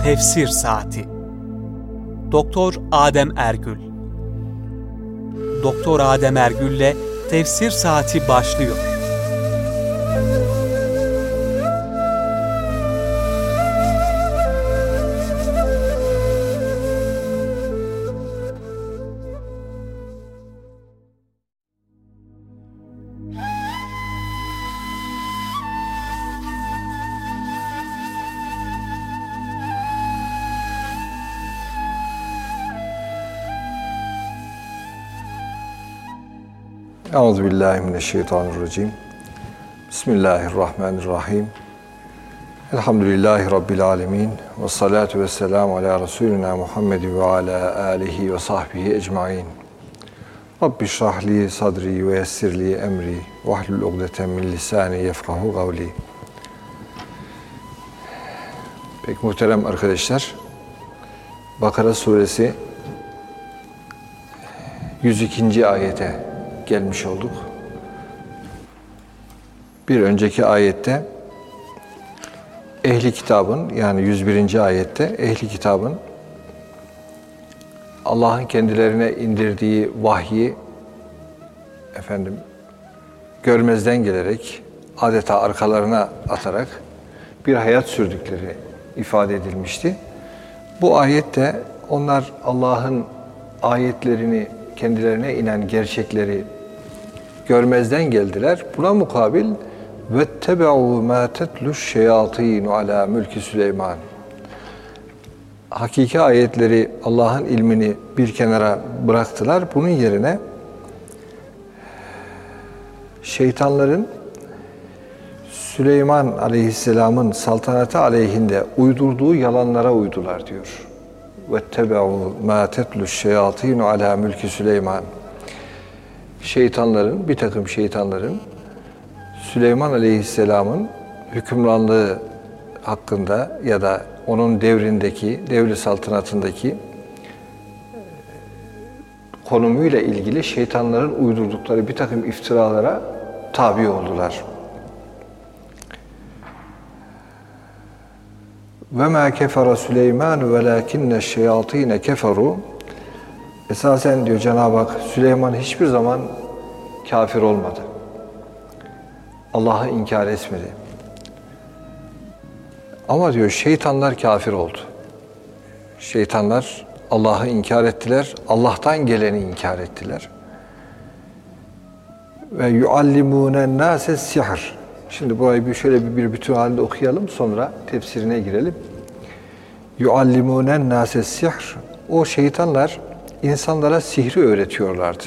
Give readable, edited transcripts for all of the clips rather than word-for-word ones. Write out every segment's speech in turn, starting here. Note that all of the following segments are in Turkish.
Tefsir Saati. Doktor Adem Ergül. Doktor Adem Ergül'le Tefsir Saati başlıyor. Euzubillahimineşşeytanirracim. Bismillahirrahmanirrahim. Elhamdülillahi Rabbil alemin. Ve salatu ve selamu ala Resulina Muhammedin ve ala alihi ve sahbihi ecmain. Rabbi şrahli sadri ve yessirli emri ve ahlul ugdeten min lisani yefkahu gavli. Pek muhterem arkadaşlar, Bakara suresi 102. ayete gelmiş olduk. Bir önceki ayette ehli kitabın, yani 101. ayette ehli kitabın Allah'ın kendilerine indirdiği vahyi görmezden gelerek, adeta arkalarına atarak bir hayat sürdükleri ifade edilmişti. Bu ayette onlar Allah'ın ayetlerini, kendilerine inen gerçekleri görmezden geldiler. Buna mukabil وَاتَّبَعُوا مَا تَتْلُ الشَّيَاطِينُ عَلَى مُلْكِ Süleyman. Hakiki ayetleri, Allah'ın ilmini bir kenara bıraktılar. Bunun yerine şeytanların Süleyman Aleyhisselam'ın saltanatı aleyhinde uydurduğu yalanlara uydular diyor. وَاتَّبَعُوا مَا تَتْلُ الشَّيَاطِينُ عَلَى مُلْكِ Süleyman. Şeytanların, bir takım şeytanların Süleyman Aleyhisselam'ın hükümranlığı hakkında ya da onun devrindeki, devri saltanatındaki konumuyla ilgili şeytanların uydurdukları bir takım iftiralara tabi oldular. وَمَا كَفَرَ سُلَيْمَانُ وَلَاكِنَّ الشَّيَاطِينَ كَفَرُوا. Esasen diyor Cenab-ı Hak, Süleyman hiçbir zaman kafir olmadı. Allah'ı inkar etmedi. Ama diyor şeytanlar kafir oldu. Şeytanlar Allah'ı inkar ettiler, Allah'tan geleni inkar ettiler. Ve yuallimûnen nâse sihr. Şimdi burayı şöyle bir bütün halinde okuyalım, sonra tefsirine girelim. Yuallimûnen nâse sihr. O şeytanlar insanlara sihri öğretiyorlardı.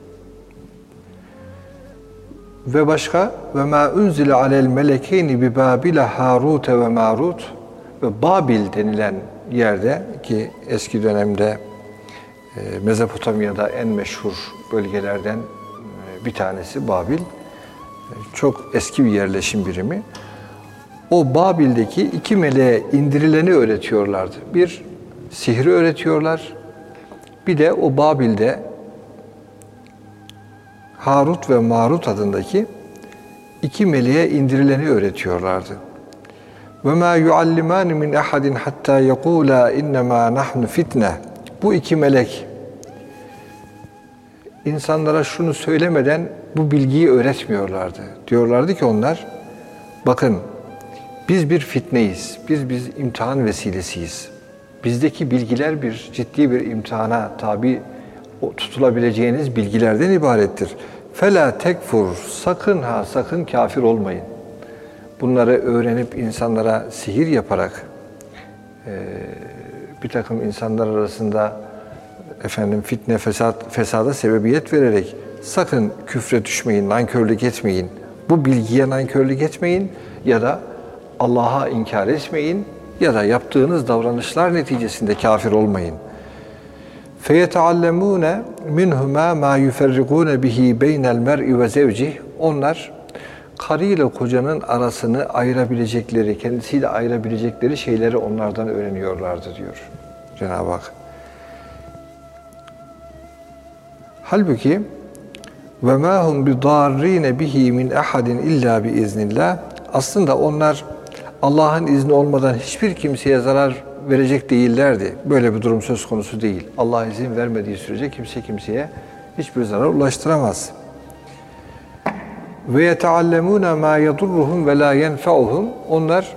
Ve başka ve ma unzile alel melekeyni bi Babile Harut ve Marut, ve Babil denilen yerde, ki eski dönemde Mezopotamya'da en meşhur bölgelerden bir tanesi Babil. Çok eski bir yerleşim birimi. O Babil'deki iki meleğe indirileni öğretiyorlardı. Bir, sihri öğretiyorlar. Bir de o Babil'de Harut ve Marut adındaki iki meleğe indirileni öğretiyorlardı. وَمَا يُعَلِّمَانِ مِنْ اَحَدٍ حَتَّى يَقُولَا اِنَّمَا نَحْنُ فِتْنَةً. Bu iki melek insanlara şunu söylemeden bu bilgiyi öğretmiyorlardı. Diyorlardı ki onlar, bakın biz bir fitneyiz, biz imtihan vesilesiyiz. Bizdeki bilgiler ciddi bir imtihana tabi tutulabileceğiniz bilgilerden ibarettir. فَلَا tekfur. Sakın kafir olmayın. Bunları öğrenip insanlara sihir yaparak bir takım insanlar arasında fitne, fesada sebebiyet vererek sakın küfre düşmeyin, nankörlük etmeyin. Bu bilgiye nankörlük etmeyin ya da Allah'a inkar etmeyin ya da yaptığınız davranışlar neticesinde kafir olmayın. فَيَتَعَلَّمُونَ مِنْهُمَا مَا يُفَرِّقُونَ بِهِ بَيْنَ الْمَرْءِ وَزَوْجِهِ. Onlar karı ile kocanın arasını ayırabilecekleri, kendisiyle ayırabilecekleri şeyleri onlardan öğreniyorlardı diyor Cenab-ı Hak. Halbuki وَمَا هُمْ بِضَارِّينَ بِهِ مِنْ اَحَدٍ اِلَّا بِاِذْنِ اللّٰهِ. Aslında onlar Allah'ın izni olmadan hiçbir kimseye zarar verecek değillerdi. Böyle bir durum söz konusu değil. Allah izin vermediği sürece kimse kimseye hiçbir zarar ulaştıramaz. Ve yeteallemûne mâ yedurruhum ve lâ yenfe'uhum. Onlar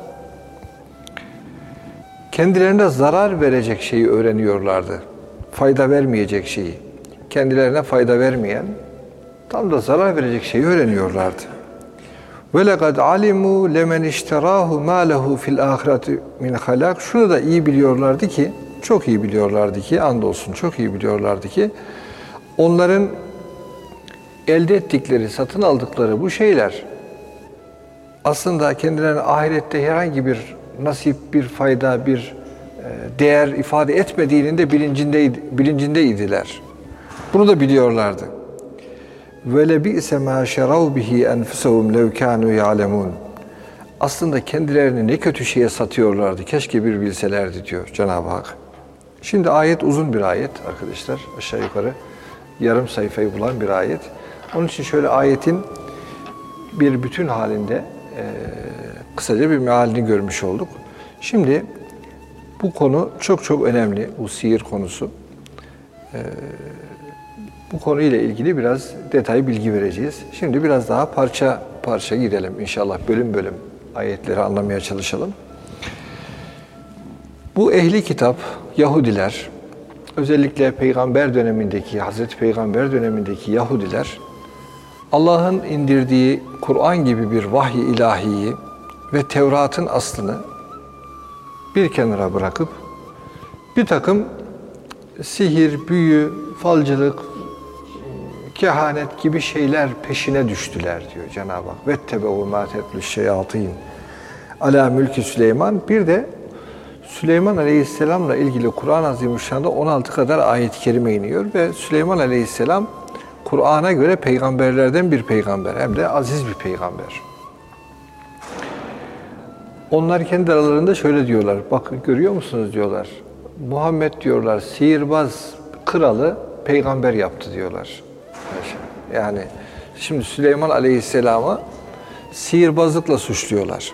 kendilerine zarar verecek şeyi öğreniyorlardı. Fayda vermeyecek şeyi. Kendilerine fayda vermeyen, tam da zarar verecek şeyi öğreniyorlardı. Ve lekad alimu lemen işterahu ma lehu fil ahireti min halak. Şunu da iyi biliyorlardı ki, çok iyi biliyorlardı ki, andolsun çok iyi biliyorlardı ki, onların elde ettikleri, satın aldıkları bu şeyler aslında kendilerine ahirette herhangi bir nasip, bir fayda, bir değer ifade etmediğinin de bilincindeydiler. Bunu da biliyorlardı. Ve lebi'se ma şerav bihi enfusahum lev kanu ya'lemun. Aslında kendilerini ne kötü şeye satıyorlardı. Keşke bir bilselerdi diyor Cenab-ı Hak. Şimdi ayet uzun bir ayet arkadaşlar. Aşağı yukarı yarım sayfayı bulan bir ayet. Onun için şöyle ayetin bir bütün halinde kısaca bir mealini görmüş olduk. Şimdi bu konu çok çok önemli. Bu sihir konusu. Bu konuyla ilgili biraz detay bilgi vereceğiz. Şimdi biraz daha parça parça gidelim inşallah. Bölüm bölüm ayetleri anlamaya çalışalım. Bu ehli kitap, Yahudiler, özellikle Peygamber dönemindeki, Hazreti Peygamber dönemindeki Yahudiler, Allah'ın indirdiği Kur'an gibi bir vahiy ilahiyi ve Tevrat'ın aslını bir kenara bırakıp bir takım sihir, büyü, falcılık, kehanet gibi şeyler peşine düştüler diyor Cenab-ı Hak. Vettebe'u mâ tetlüşşeyâtîn alâ mülkü Süleyman. Bir de Süleyman Aleyhisselam'la ilgili Kur'an-ı Azimüşşan'da 16 kadar ayet-i kerime iniyor ve Süleyman Aleyhisselam Kur'an'a göre peygamberlerden bir peygamber, hem de aziz bir peygamber. Onlar kendi aralarında şöyle diyorlar, bakın görüyor musunuz diyorlar, Muhammed diyorlar sihirbaz kralı peygamber yaptı diyorlar. Yani şimdi Süleyman Aleyhisselam'ı sihirbazlıkla suçluyorlar.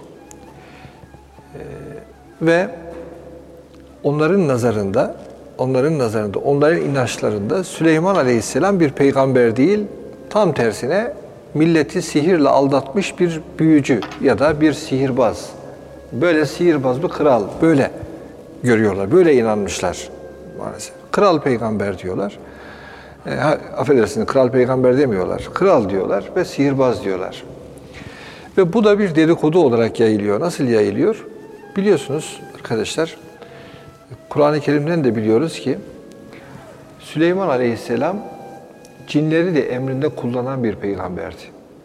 Ve onların nazarında, onların inançlarında Süleyman Aleyhisselam bir peygamber değil, tam tersine milleti sihirle aldatmış bir büyücü ya da bir sihirbaz. Böyle sihirbaz bir kral, böyle görüyorlar, böyle inanmışlar maalesef. Kral peygamber diyorlar. Affedersiniz, kral peygamber demiyorlar. Kral diyorlar ve sihirbaz diyorlar. Ve bu da bir dedikodu olarak yayılıyor. Nasıl yayılıyor? Biliyorsunuz arkadaşlar, Kur'an-ı Kerim'den de biliyoruz ki Süleyman Aleyhisselam cinleri de emrinde kullanan bir peygamberdi.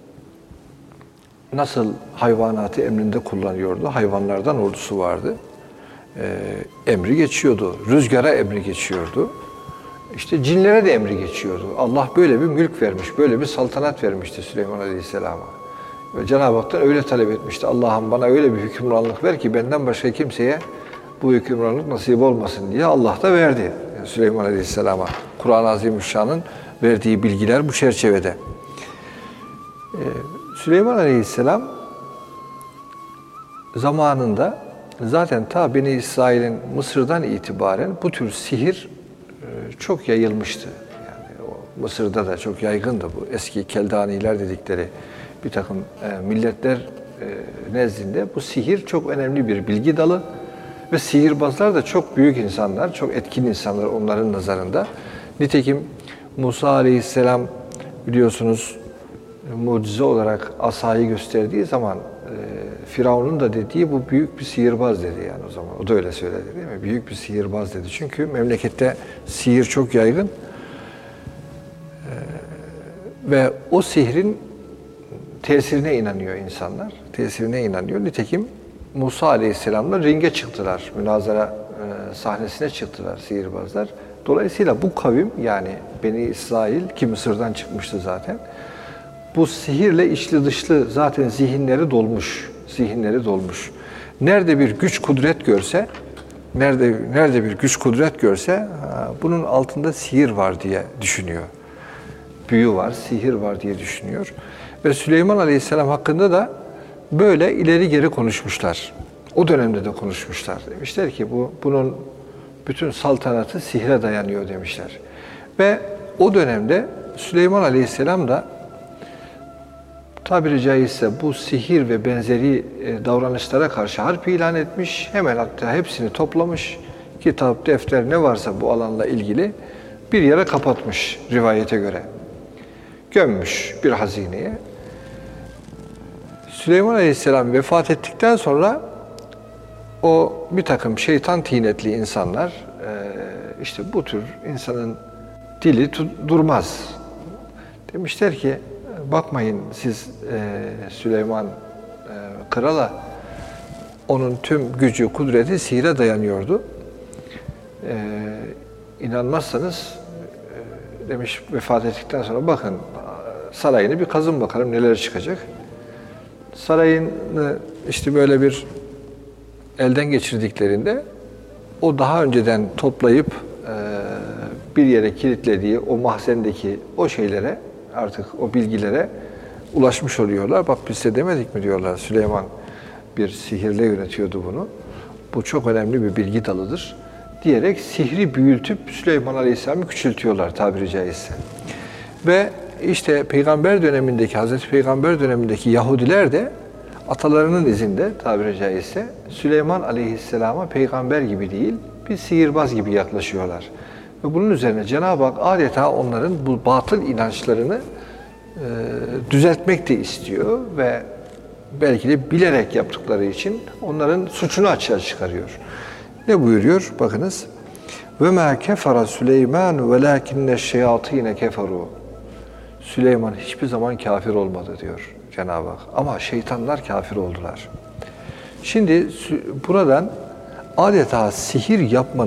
Nasıl hayvanatı emrinde kullanıyordu? Hayvanlardan ordusu vardı. Emri geçiyordu. Rüzgara emri geçiyordu. İşte cinlere de emri geçiyordu. Allah böyle bir mülk vermiş, böyle bir saltanat vermişti Süleyman Aleyhisselam'a. Ve Cenab-ı Hak'tan öyle talep etmişti. Allah'ım bana öyle bir hükümranlık ver ki benden başka kimseye bu hükümranlık nasip olmasın diye Allah da verdi Süleyman Aleyhisselam'a. Kur'an-ı Azimüşşan'ın verdiği bilgiler bu çerçevede. Süleyman Aleyhisselam zamanında zaten ta Beni İsrail'in Mısır'dan itibaren bu tür sihir çok yayılmıştı. Yani Mısır'da da çok yaygındı bu eski Keldaniler dedikleri bir takım milletler nezdinde bu sihir çok önemli bir bilgi dalı ve sihirbazlar da çok büyük insanlar, çok etkin insanlar onların nazarında. Nitekim Musa Aleyhisselam biliyorsunuz mucize olarak asayı gösterdiği zaman Firavun'un da dediği bu büyük bir sihirbaz dedi yani o zaman. O da öyle söyledi değil mi? Büyük bir sihirbaz dedi. Çünkü memlekette sihir çok yaygın. Ve o sihrin tesirine inanıyor insanlar. Tesirine inanıyor. Nitekim Musa Aleyhisselam'la ringe çıktılar. Münazara sahnesine çıktılar sihirbazlar. Dolayısıyla bu kavim yani Beni İsrail ki Mısır'dan çıkmıştı zaten. Bu sihirle içli dışlı zaten zihinleri dolmuş. Nerede bir güç kudret görse, nerede bir güç kudret görse bunun altında sihir var diye düşünüyor. Büyü var, sihir var diye düşünüyor. Ve Süleyman Aleyhisselam hakkında da böyle ileri geri konuşmuşlar. O dönemde de konuşmuşlar. Demişler ki bunun bütün saltanatı sihre dayanıyor demişler. Ve o dönemde Süleyman Aleyhisselam da tabiri caizse bu sihir ve benzeri davranışlara karşı harp ilan etmiş. Hemen hatta hepsini toplamış. Kitap, defter ne varsa bu alanla ilgili bir yere kapatmış rivayete göre. Gömmüş bir hazineye. Süleyman Aleyhisselam vefat ettikten sonra o bir takım şeytan tinetli insanlar, işte bu tür insanın dili durmaz. Demişler ki, bakmayın siz Süleyman krala, onun tüm gücü, kudreti sihre dayanıyordu. İnanmazsanız demiş vefat ettikten sonra bakın sarayını bir kazın bakalım neler çıkacak. Sarayını işte böyle bir elden geçirdiklerinde o daha önceden toplayıp bir yere kilitlediği o mahzendeki o şeylere, artık o bilgilere ulaşmış oluyorlar. Bak biz de demedik mi diyorlar, Süleyman bir sihirle yönetiyordu bunu. Bu çok önemli bir bilgi dalıdır diyerek sihri büyütüp Süleyman Aleyhisselam'ı küçültüyorlar tabiri caizse. Ve işte Peygamber dönemindeki, Hazreti Peygamber dönemindeki Yahudiler de atalarının izinde tabiri caizse Süleyman Aleyhisselam'a peygamber gibi değil, bir sihirbaz gibi yaklaşıyorlar. Ve bunun üzerine Cenab-ı Hak adeta onların bu batıl inançlarını düzeltmek de istiyor ve belki de bilerek yaptıkları için onların suçunu açığa çıkarıyor. Ne buyuruyor? Bakınız. Ve ma kefara Süleyman velakinne şeyatine keferu. Süleyman hiçbir zaman kafir olmadı diyor Cenab-ı Hak. Ama şeytanlar kafir oldular. Şimdi buradan adeta sihir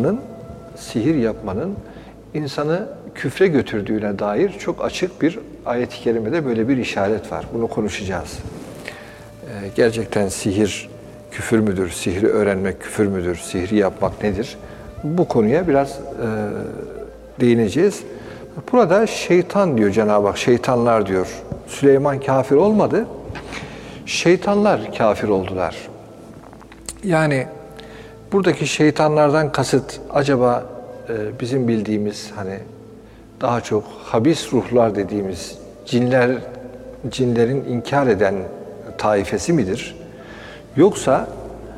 yapmanın insanı küfre götürdüğüne dair çok açık bir ayet-i kerimede böyle bir işaret var. Bunu konuşacağız. Gerçekten sihir küfür müdür? Sihri öğrenmek küfür müdür? Sihri yapmak nedir? Bu konuya biraz değineceğiz. Burada şeytan diyor Cenab-ı Hak, şeytanlar diyor. Süleyman kafir olmadı, şeytanlar kafir oldular. Yani buradaki şeytanlardan kasıt acaba bizim bildiğimiz hani daha çok habis ruhlar dediğimiz cinlerin inkar eden taifesi midir? Yoksa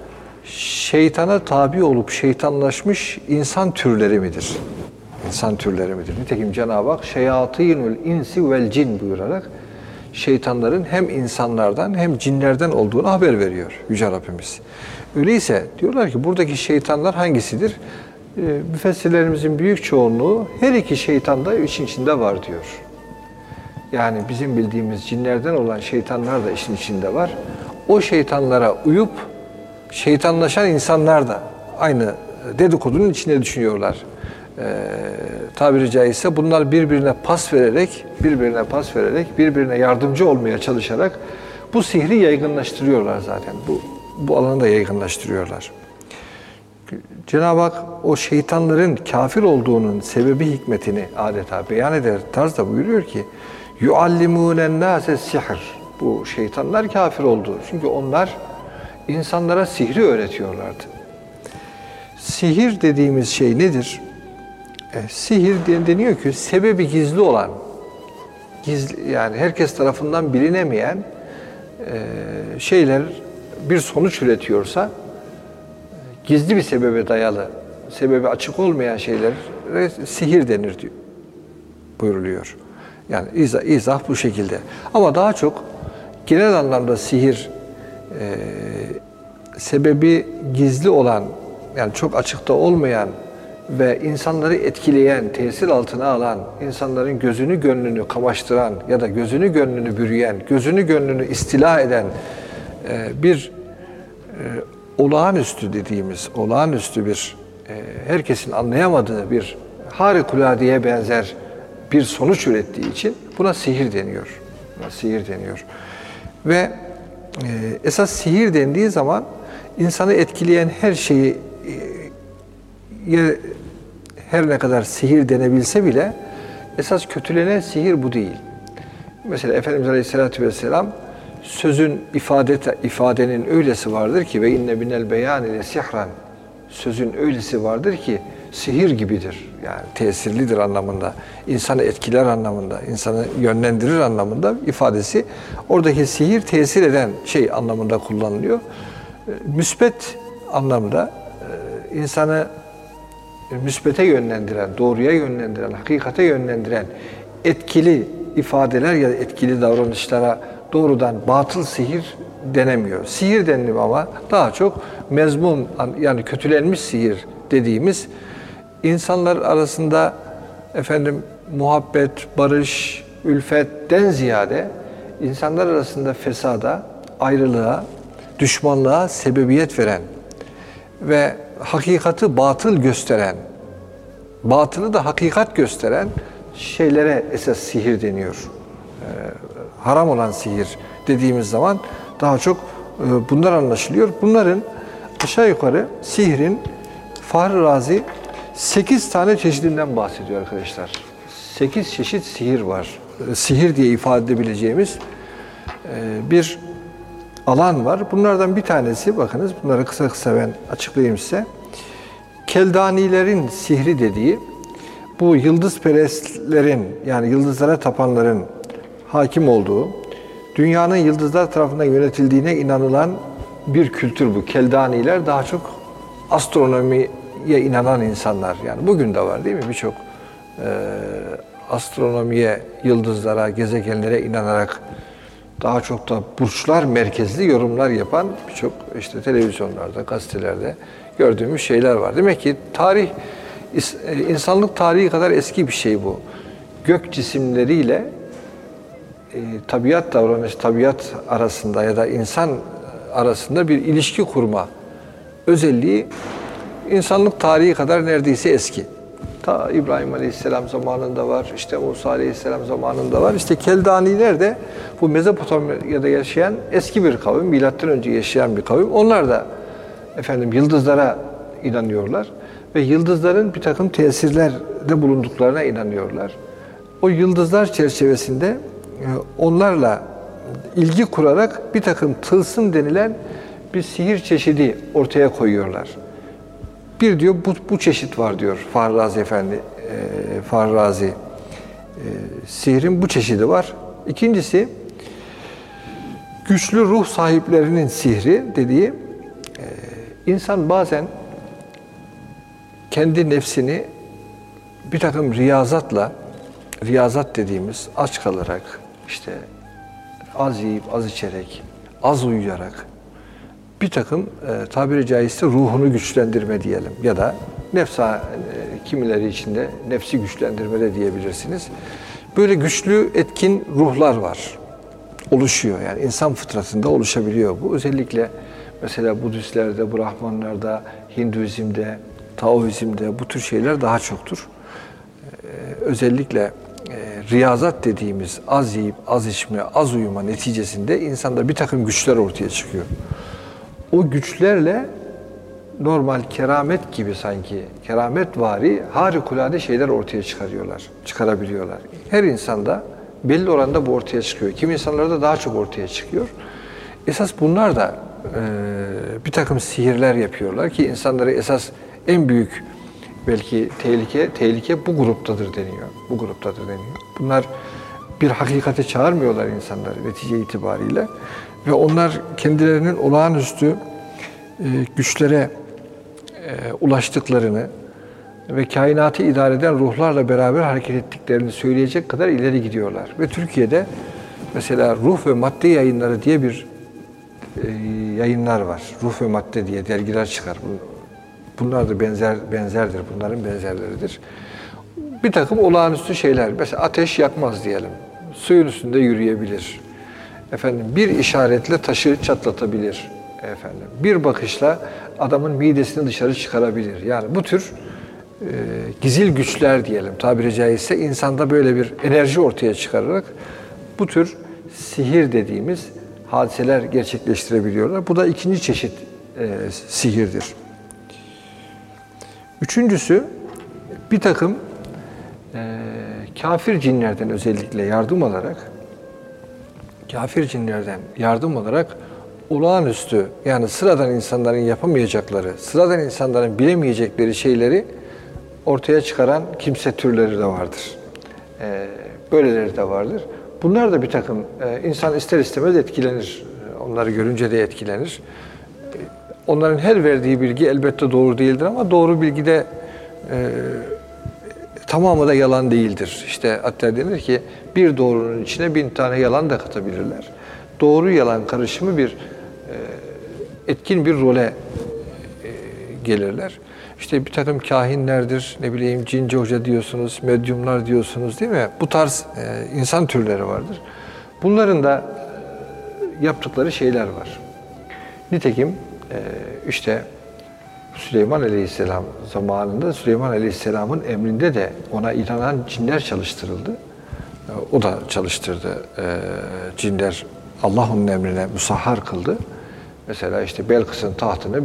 şeytana tabi olup şeytanlaşmış insan türleri midir? İnsan türleri midir? Nitekim Cenab-ı Hak şeyatînül insi vel cin buyurarak şeytanların hem insanlardan hem cinlerden olduğunu haber veriyor Yüce Rabbimiz. Öyleyse diyorlar ki buradaki şeytanlar hangisidir? Müfessirlerimizin büyük çoğunluğu her iki şeytan da işin içinde var diyor. Yani bizim bildiğimiz cinlerden olan şeytanlar da işin içinde var. O şeytanlara uyup şeytanlaşan insanlar da aynı dedikodunun içine düşünüyorlar. Tabiri caizse bunlar birbirine pas vererek, birbirine yardımcı olmaya çalışarak bu sihri yaygınlaştırıyorlar zaten. Bu alanı da yaygınlaştırıyorlar. Cenab-ı Hak o şeytanların kafir olduğunun sebebi hikmetini adeta beyan eder tarzda buyuruyor ki يُعَلِّمُونَ النَّاسَ السِّحْرِ. Bu şeytanlar kafir oldu. Çünkü onlar insanlara sihri öğretiyorlardı. Sihir dediğimiz şey nedir? Sihir deniyor ki sebebi gizli olan, yani herkes tarafından bilinemeyen şeyler bir sonuç üretiyorsa gizli bir sebebe dayalı, sebebi açık olmayan şeylere sihir denir diyor, buyuruluyor. Yani izah bu şekilde. Ama daha çok genel anlamda sihir sebebi gizli olan, yani çok açıkta olmayan ve insanları etkileyen, tesir altına alan, insanların gözünü gönlünü kamaştıran ya da gözünü gönlünü bürüyen, gözünü gönlünü istila eden bir olağanüstü dediğimiz, olağanüstü bir herkesin anlayamadığı bir harikuladeye benzer bir sonuç ürettiği için buna sihir deniyor. Buna sihir deniyor. Ve esas sihir dendiği zaman insanı etkileyen her şeyi her ne kadar sihir denebilse bile esas kötülenen sihir bu değil. Mesela Efendimiz Aleyhisselatü Vesselam sözün ifadenin öylesi vardır ki ve inne minel beyani le sihran. Sözün öylesi vardır ki sihir gibidir. Yani tesirlidir anlamında, insanı etkiler anlamında, insanı yönlendirir anlamında ifadesi. Oradaki sihir tesir eden şey anlamında kullanılıyor. Müsbet anlamda insanı müsbete yönlendiren, doğruya yönlendiren, hakikate yönlendiren etkili ifadeler ya da etkili davranışlara doğrudan batıl sihir denemiyor. Sihir deniliyor ama daha çok mezmum, yani kötülenmiş sihir dediğimiz insanlar arasında muhabbet, barış, ülfetten ziyade insanlar arasında fesada, ayrılığa, düşmanlığa sebebiyet veren ve hakikati batıl gösteren, batılı da hakikat gösteren şeylere esas sihir deniyor. Haram olan sihir dediğimiz zaman daha çok bunlar anlaşılıyor. Bunların aşağı yukarı sihrin Fahri Razi 8 tane çeşidinden bahsediyor arkadaşlar. 8 çeşit sihir var. Sihir diye ifade edebileceğimiz bir alan var. Bunlardan bir tanesi, bakınız bunları kısa kısa ben açıklayayım size. Keldanilerin sihri dediği, bu yıldızperestlerin, yani yıldızlara tapanların hakim olduğu, dünyanın yıldızlar tarafından yönetildiğine inanılan bir kültür bu. Keldaniler daha çok astronomiye inanan insanlar. Yani bugün de var değil mi? Birçok astronomiye, yıldızlara, gezegenlere inanarak daha çok da burçlar merkezli yorumlar yapan birçok işte televizyonlarda, gazetelerde gördüğümüz şeyler var. Demek ki tarih, insanlık tarihi kadar eski bir şey bu. Gök cisimleriyle tabiat davranışı, tabiat arasında ya da insan arasında bir ilişki kurma özelliği insanlık tarihi kadar neredeyse eski. Ta İbrahim Aleyhisselam zamanında var, işte Musa Aleyhisselam zamanında var. İşte Keldaniler de bu Mezopotamya'da yaşayan eski bir kavim, milattan önce yaşayan bir kavim. Onlar da yıldızlara inanıyorlar ve yıldızların bir takım tesirlerde bulunduklarına inanıyorlar. O yıldızlar çerçevesinde onlarla ilgi kurarak bir takım tılsım denilen bir sihir çeşidi ortaya koyuyorlar. Bir diyor bu çeşit var diyor Fahri Razi Efendi, Fahri Razi. Sihrin bu çeşidi var. İkincisi güçlü ruh sahiplerinin sihri dediği, insan bazen kendi nefsini bir takım riyazat dediğimiz aç kalarak, işte az yiyip az içerek, az uyuyarak bir takım tabiri caizse ruhunu güçlendirme diyelim ya da kimileri içinde nefsi güçlendirme de diyebilirsiniz. Böyle güçlü etkin ruhlar var. Oluşuyor yani insan fıtratında oluşabiliyor bu. Özellikle mesela Budistlerde, Brahmanlarda, Hinduizm'de, Taoizm'de bu tür şeyler daha çoktur. Özellikle riyazat dediğimiz az yiyip az içme, az uyuma neticesinde insanda bir takım güçler ortaya çıkıyor. O güçlerle normal keramet gibi sanki, kerametvari harikulade şeyler ortaya çıkarabiliyorlar. Her insanda belli oranda bu ortaya çıkıyor. Kimi insanlarda daha çok ortaya çıkıyor. Esas bunlar da bir takım sihirler yapıyorlar ki insanları esas en büyük belki tehlike bu gruptadır deniyor. Bunlar bir hakikate çağırmıyorlar insanları netice itibariyle ve onlar kendilerinin olağanüstü güçlere ulaştıklarını ve kainatı idare eden ruhlarla beraber hareket ettiklerini söyleyecek kadar ileri gidiyorlar. Ve Türkiye'de mesela Ruh ve Madde Yayınları diye bir yayınlar var. Ruh ve Madde diye dergiler çıkar. Bunlar da benzerdir, bunların benzerleridir. Bir takım olağanüstü şeyler. Mesela ateş yakmaz diyelim. Suyun üstünde yürüyebilir. Bir işaretle taşı çatlatabilir. Bir bakışla adamın midesini dışarı çıkarabilir. Yani bu tür gizil güçler diyelim tabiri caizse insanda böyle bir enerji ortaya çıkararak bu tür sihir dediğimiz hadiseler gerçekleştirebiliyorlar. Bu da ikinci çeşit sihirdir. Üçüncüsü bir takım kafir cinlerden özellikle yardım alarak kafir cinlerden yardım olarak olağanüstü, yani sıradan insanların yapamayacakları, sıradan insanların bilemeyecekleri şeyleri ortaya çıkaran kimse türleri de vardır. Böyleleri de vardır. Bunlar da bir takım, insan ister istemez etkilenir. Onları görünce de etkilenir. Onların her verdiği bilgi elbette doğru değildir ama doğru bilgi de tamamı da yalan değildir. İşte hatta denir ki bir doğrunun içine 1000 tane yalan da katabilirler. Doğru yalan karışımı bir etkin bir role gelirler. İşte bir takım kahinlerdir, ne bileyim cinci hoca diyorsunuz, medyumlar diyorsunuz değil mi? Bu tarz insan türleri vardır. Bunların da yaptıkları şeyler var. Nitekim işte Süleyman Aleyhisselam zamanında Süleyman Aleyhisselam'ın emrinde de ona inanan cinler çalıştırıldı. O da çalıştırdı. Cinler Allah onun emrine musahhar kıldı. Mesela işte Belkıs'ın tahtını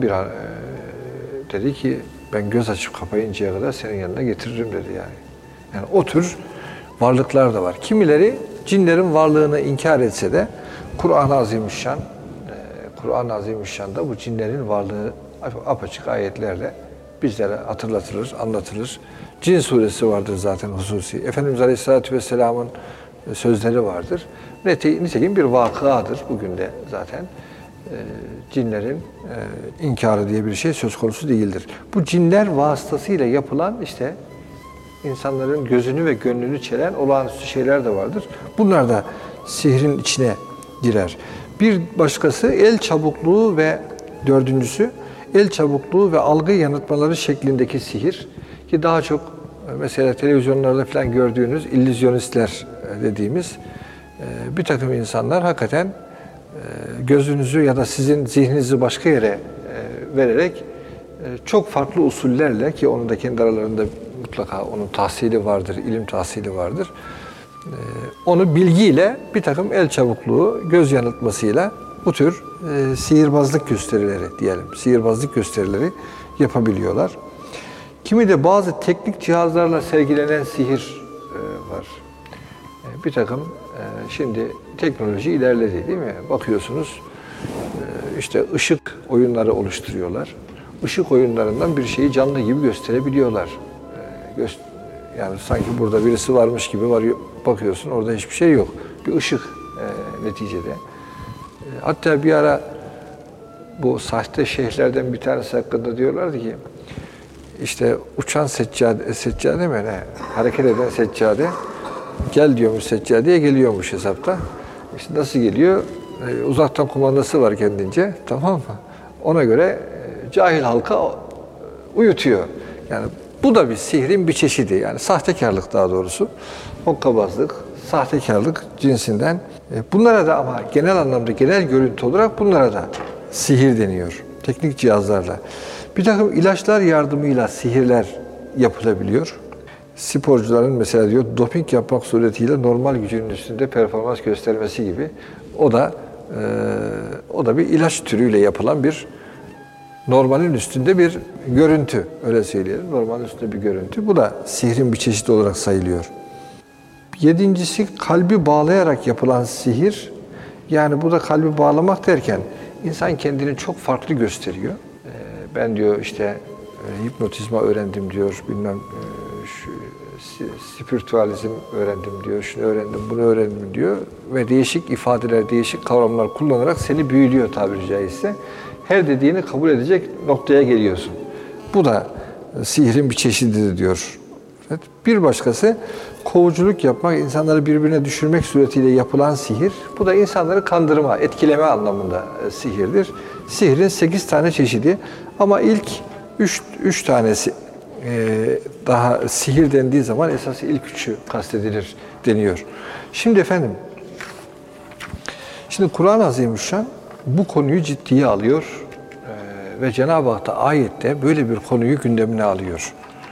dedi ki ben göz açıp kapayıncaya kadar senin yanına getiririm dedi yani. Yani o tür varlıklar da var. Kimileri cinlerin varlığını inkar etse de Kur'an-ı Azimüşşan'da bu cinlerin varlığı apaçık ayetlerle bizlere hatırlatılır, anlatılır. Cin suresi vardır zaten hususi. Efendimiz Aleyhisselatü Vesselam'ın sözleri vardır. Nitekim bir vakıadır bugün de zaten. Cinlerin inkarı diye bir şey söz konusu değildir. Bu cinler vasıtasıyla yapılan işte insanların gözünü ve gönlünü çelen olağanüstü şeyler de vardır. Bunlar da sihrin içine girer. Bir başkası el çabukluğu ve dördüncüsü el çabukluğu ve algı yanıltmaları şeklindeki sihir ki daha çok mesela televizyonlarda falan gördüğünüz illüzyonistler dediğimiz bir takım insanlar hakikaten gözünüzü ya da sizin zihninizi başka yere vererek çok farklı usullerle ki onun da kendi aralarında mutlaka onun tahsili vardır, ilim tahsili vardır. Onu bilgiyle bir takım el çabukluğu, göz yanıltmasıyla bu tür sihirbazlık gösterileri diyelim, sihirbazlık gösterileri yapabiliyorlar. Kimi de bazı teknik cihazlarla sergilenen sihir var. Bir takım şimdi teknoloji ilerledi değil mi? Bakıyorsunuz işte ışık oyunları oluşturuyorlar. Işık oyunlarından bir şeyi canlı gibi gösterebiliyorlar. Yani sanki burada birisi varmış gibi bakıyorsun orada hiçbir şey yok. Bir ışık neticede. Hatta bir ara bu sahte şeyhlerden bir tanesi hakkında diyorlardı ki işte uçan seccade mi ne? Hareket eden seccade. Gel diyormuş seccadeye geliyormuş hesapta. İşte nasıl geliyor? Uzaktan kumandası var kendince. Tamam mı? Ona göre cahil halka uyutuyor. Yani bu da bir sihrin bir çeşidi. Yani sahtekarlık daha doğrusu. Hokkabazlık, sahtekarlık cinsinden. Bunlara da ama genel anlamda, genel görüntü olarak bunlara da sihir deniyor. Teknik cihazlarla. Bir takım ilaçlar yardımıyla sihirler yapılabiliyor. Sporcuların mesela diyor doping yapmak suretiyle normal gücünün üstünde performans göstermesi gibi. O da bir ilaç türüyle yapılan bir normalin üstünde bir görüntü. Öyle söyleyelim. Normalin üstünde bir görüntü. Bu da sihrin bir çeşidi olarak sayılıyor. Yedincisi kalbi bağlayarak yapılan sihir. Yani burada kalbi bağlamak derken insan kendini çok farklı gösteriyor. Ben diyor işte hipnotizma öğrendim diyor. Bilmem spiritüalizm öğrendim diyor. Şunu öğrendim, bunu öğrendim diyor. Ve değişik ifadeler, değişik kavramlar kullanarak seni büyülüyor tabiri caizse. Her dediğini kabul edecek noktaya geliyorsun. Bu da sihrin bir çeşididir diyor. Evet. Bir başkası kovuculuk yapmak, insanları birbirine düşürmek suretiyle yapılan sihir. Bu da insanları kandırma, etkileme anlamında sihirdir. Sihrin 8 tane çeşidi ama ilk 3 tanesi daha sihir dendiği zaman esas ilk 3'ü kastedilir deniyor. Şimdi efendim, Kur'an-ı Azimüşşan bu konuyu ciddiye alıyor ve Cenab-ı Hak da ayette böyle bir konuyu gündemine alıyor.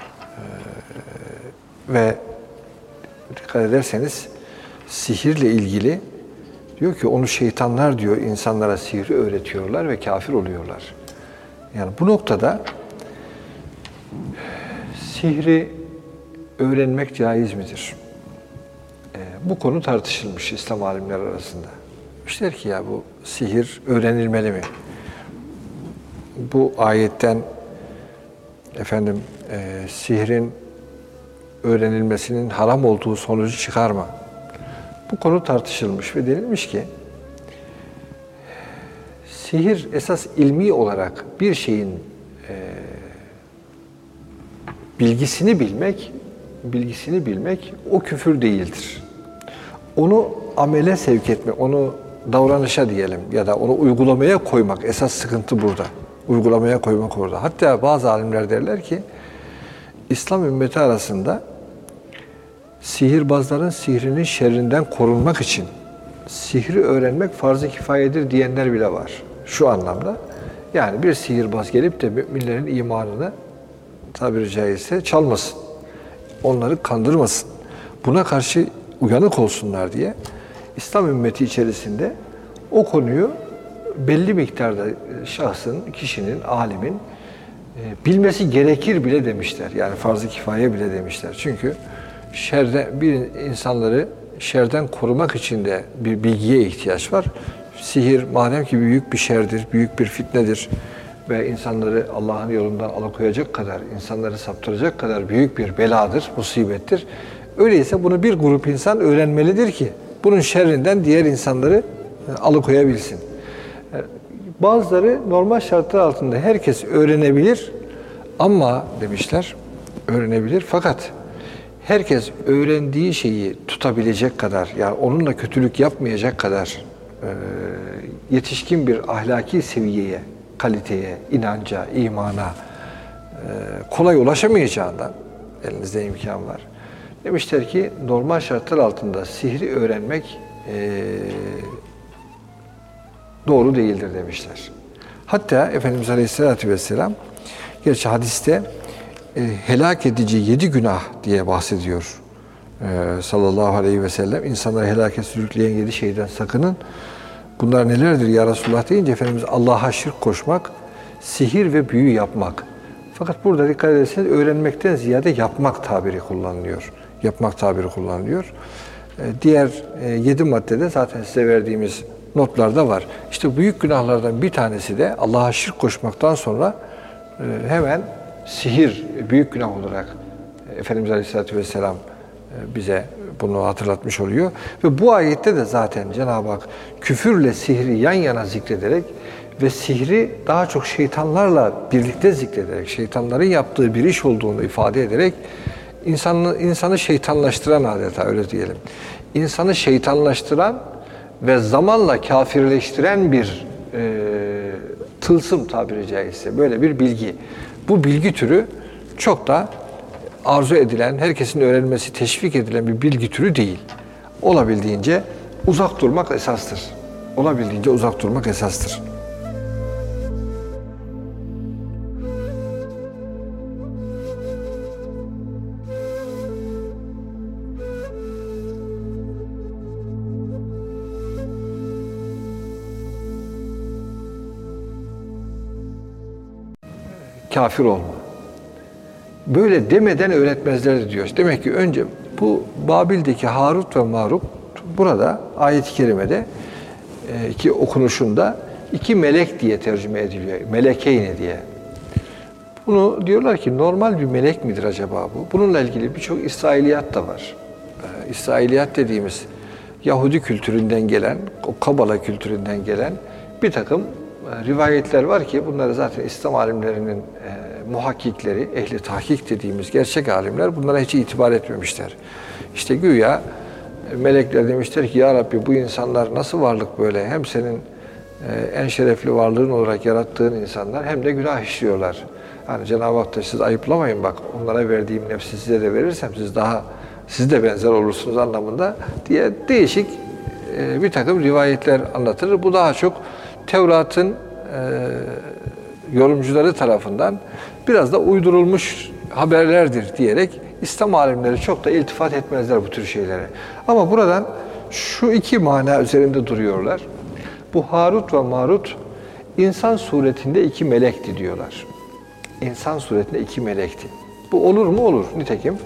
Ve dikkat ederseniz sihirle ilgili diyor ki onu şeytanlar diyor insanlara sihri öğretiyorlar ve kafir oluyorlar. Yani bu noktada sihri öğrenmek caiz midir? Bu konu tartışılmış İslam alimleri arasında. Demişler ki ya bu sihir öğrenilmeli mi? Bu ayetten sihrin öğrenilmesinin haram olduğu sonucu çıkarma. Bu konu tartışılmış ve denilmiş ki sihir esas ilmi olarak bir şeyin bilgisini bilmek o küfür değildir. Onu amele sevk etme, onu davranışa diyelim ya da onu uygulamaya koymak esas sıkıntı burada. Uygulamaya koymak orada. Hatta bazı alimler derler ki İslam ümmeti arasında sihirbazların sihrinin şerrinden korunmak için sihri öğrenmek farz-ı kifayedir diyenler bile var. Şu anlamda, yani bir sihirbaz gelip de müminlerin imanını tabiri caizse çalmasın. Onları kandırmasın. Buna karşı uyanık olsunlar diye İslam ümmeti içerisinde o konuyu belli miktarda şahsın, kişinin, alimin bilmesi gerekir bile demişler. Yani farz-ı kifaye bile demişler. Çünkü insanları şerden korumak için de bir bilgiye ihtiyaç var. Sihir madem ki büyük bir şerdir, büyük bir fitnedir ve insanları Allah'ın yolundan alıkoyacak kadar, insanları saptıracak kadar büyük bir beladır, musibettir. Öyleyse bunu bir grup insan öğrenmelidir ki bunun şerrinden diğer insanları alıkoyabilsin. Bazıları normal şartlar altında herkes öğrenebilir ama demişler, öğrenebilir fakat herkes öğrendiği şeyi tutabilecek kadar, yani onunla kötülük yapmayacak kadar yetişkin bir ahlaki seviyeye, kaliteye, inanca, imana kolay ulaşamayacağından elinizde imkan var. Demişler ki normal şartlar altında sihri öğrenmek doğru değildir demişler. Hatta Efendimiz Aleyhisselatü Vesselam gerçi hadiste helak edici 7 günah diye bahsediyor sallallahu aleyhi ve sellem. İnsanları helake sürükleyen 7 şeyden sakının. Bunlar nelerdir ya Resulullah deyince Efendimiz Allah'a şirk koşmak, sihir ve büyü yapmak. Fakat burada dikkat ederseniz öğrenmekten ziyade yapmak tabiri kullanılıyor. Yapmak tabiri kullanılıyor. Diğer 7 maddede zaten size verdiğimiz notlarda var. İşte büyük günahlardan bir tanesi de Allah'a şirk koşmaktan sonra hemen sihir büyük günah olarak Efendimiz Aleyhisselatü Vesselam bize bunu hatırlatmış oluyor. Ve bu ayette de zaten Cenab-ı Hak küfürle sihri yan yana zikrederek ve sihri daha çok şeytanlarla birlikte zikrederek, şeytanların yaptığı bir iş olduğunu ifade ederek insanı şeytanlaştıran adeta öyle diyelim. İnsanı şeytanlaştıran ve zamanla kafirleştiren bir tılsım tabiri caizse böyle bir bilgi. Bu bilgi türü çok da arzu edilen, herkesin öğrenmesi teşvik edilen bir bilgi türü değil. Olabildiğince uzak durmak esastır. Olabildiğince uzak durmak esastır. Kafir olma. Böyle demeden öğretmezler diyor. Demek ki önce bu Babil'deki Harut ve Marut burada ayet-i kerimede iki okunuşunda 2 melek diye tercüme ediliyor. Melekeyni diye. Bunu diyorlar ki normal bir melek midir acaba bu? Bununla ilgili birçok İsrailiyat da var. İsrailiyat dediğimiz Yahudi kültüründen gelen, o Kabala kültüründen gelen bir takım rivayetler var ki bunları zaten İslam alimlerinin muhakkikleri, ehli tahkik dediğimiz gerçek alimler bunlara hiç itibar etmemişler. İşte güya melekler demişler ki ya Rabbi bu insanlar nasıl varlık böyle? Hem senin en şerefli varlığın olarak yarattığın insanlar hem de günah işliyorlar. Hani Cenab-ı Hak da siz ayıplamayın bak onlara verdiğim nefsi size de verirsem siz de benzer olursunuz anlamında diye değişik bir takım rivayetler anlatılır. Bu daha çok Tevrat'ın yorumcuları tarafından biraz da uydurulmuş haberlerdir diyerek İslam alimleri çok da iltifat etmezler bu tür şeylere. Ama buradan şu 2 mana üzerinde duruyorlar. Bu Harut ve Marut insan suretinde 2 melekti diyorlar. İnsan suretinde 2 melekti. Bu olur mu? Olur. Nitekim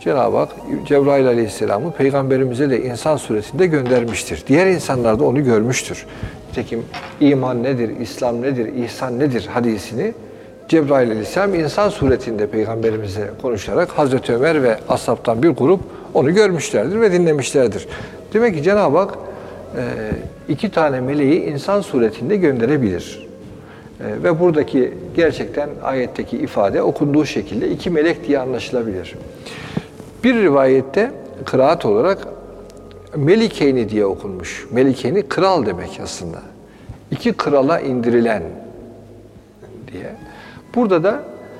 Cenab-ı Hak Cebrail Aleyhisselam'ı Peygamberimize de insan suretinde göndermiştir. Diğer insanlar da onu görmüştür. Nitekim iman nedir, İslam nedir, ihsan nedir hadisini Cebrail Aleyhisselam insan suretinde Peygamberimize konuşarak Hazreti Ömer ve ashabtan bir grup onu görmüşlerdir ve dinlemişlerdir. Demek ki Cenab-ı Hak iki tane meleği insan suretinde gönderebilir. Ve buradaki gerçekten ayetteki ifade okunduğu şekilde iki melek diye anlaşılabilir. Bir rivayette kıraat olarak Melikeyni diye okunmuş. Melikeyni kral demek aslında. İki krala indirilen diye. Burada da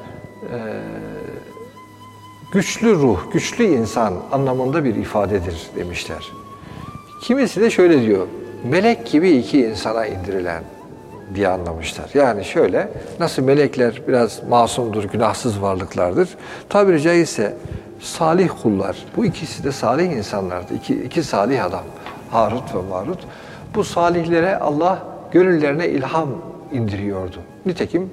güçlü ruh, güçlü insan anlamında bir ifadedir demişler. Kimisi de şöyle diyor, melek gibi iki insana indirilen diye anlamışlar. Yani şöyle, nasıl melekler biraz masumdur, günahsız varlıklardır. Tabiri caizse salih kullar, bu ikisi de salih insanlardı. İki salih adam, Harut ve Marut. Bu salihlere Allah gönüllerine ilham indiriyordu. Nitekim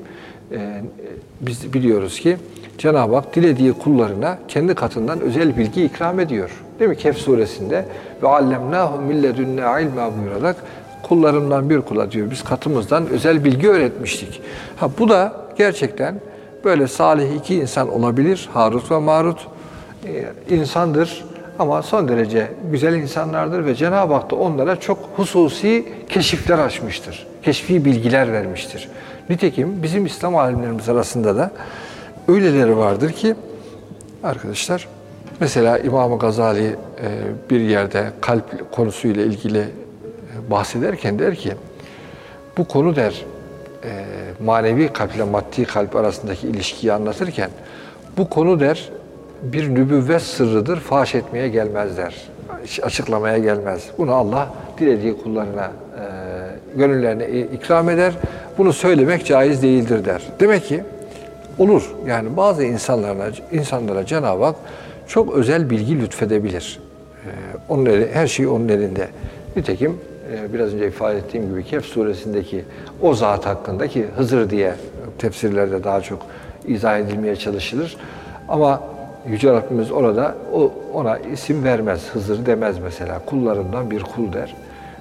biz biliyoruz ki Cenab-ı Hak dilediği kullarına kendi katından özel bilgi ikram ediyor. Değil mi? Kehf suresinde ve allemnâhum milledünnâ ilmâ buyurarak kullarımdan bir kula diyor. Biz katımızdan özel bilgi öğretmiştik. Bu da gerçekten böyle salih iki insan olabilir. Harut ve Marut insandır ama son derece güzel insanlardır ve Cenab-ı Hak da onlara çok hususi keşifler açmıştır. Keşfi bilgiler vermiştir. Nitekim bizim İslam alimlerimiz arasında da öyleleri vardır ki arkadaşlar, mesela İmam-ı Gazali bir yerde kalp konusuyla ilgili bahsederken der ki, bu konu der manevi kalp ile maddi kalp arasındaki ilişkiyi anlatırken, bu konu der bir nübüvvet sırrıdır, faş etmeye gelmez der, açıklamaya gelmez. Bunu Allah dilediği kullarına, gönüllerine ikram eder, bunu söylemek caiz değildir der. Demek ki olur. Yani bazı insanlara Cenab-ı Hak çok özel bilgi lütfedebilir. Her şey onun elinde. Nitekim biraz önce ifade ettiğim gibi Kehf suresindeki o zat hakkındaki Hızır diye tefsirlerde daha çok izah edilmeye çalışılır. Ama Yüce Rabbimiz orada ona isim vermez. Hızır demez mesela. Kullarından bir kul der.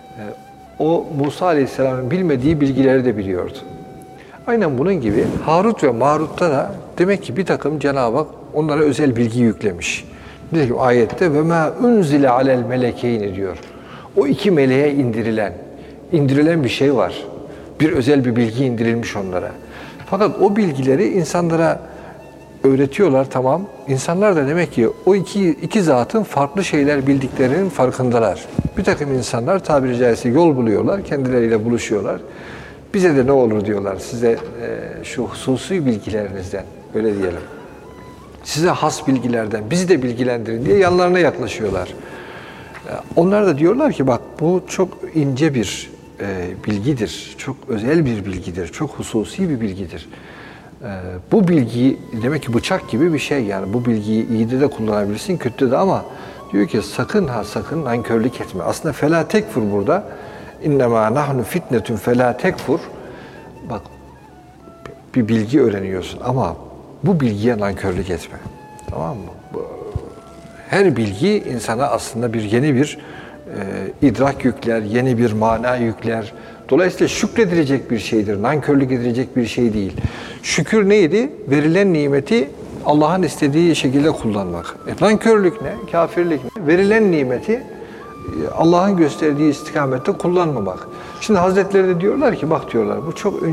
O Musa Aleyhisselam'ın bilmediği bilgileri de biliyordu. Aynen bunun gibi Harut ve Marut'ta da demek ki bir takım Cenab-ı Hak onlara özel bilgi yüklemiş. Nitekim ayette ve ma unzile alel melekeyni diyor. O iki meleğe indirilen bir şey var. Bir özel bir bilgi indirilmiş onlara. Fakat o bilgileri insanlara öğretiyorlar, tamam. İnsanlar da demek ki o iki zatın farklı şeyler bildiklerinin farkındalar. Bir takım insanlar tabiri caizse yol buluyorlar, kendileriyle buluşuyorlar. Bize de ne olur diyorlar, size şu hususi bilgilerinizden, öyle diyelim. Size has bilgilerden, bizi de bilgilendirin diye yanlarına yaklaşıyorlar. Onlar da diyorlar ki bak bu çok ince bir bilgidir, çok özel bir bilgidir, çok hususi bir bilgidir. Bu bilgiyi, demek ki bıçak gibi bir şey yani, bu bilgiyi iyi de kullanabilirsin, kötü de, ama diyor ki sakın nankörlük etme. Aslında felâ tekfur burada. İnnemâ nahnu fitnetun felâ tekfur. Bak, bir bilgi öğreniyorsun ama bu bilgiye nankörlük etme. Tamam mı? Her bilgi insana aslında yeni bir idrak yükler, yeni bir mana yükler. Dolayısıyla şükredilecek bir şeydir, nankörlük edilecek bir şey değil. Şükür neydi? Verilen nimeti Allah'ın istediği şekilde kullanmak. Nankörlük ne? Kafirlik ne? Verilen nimeti Allah'ın gösterdiği istikamette kullanmamak. Şimdi Hazretleri de diyorlar ki, bak diyorlar, bu çok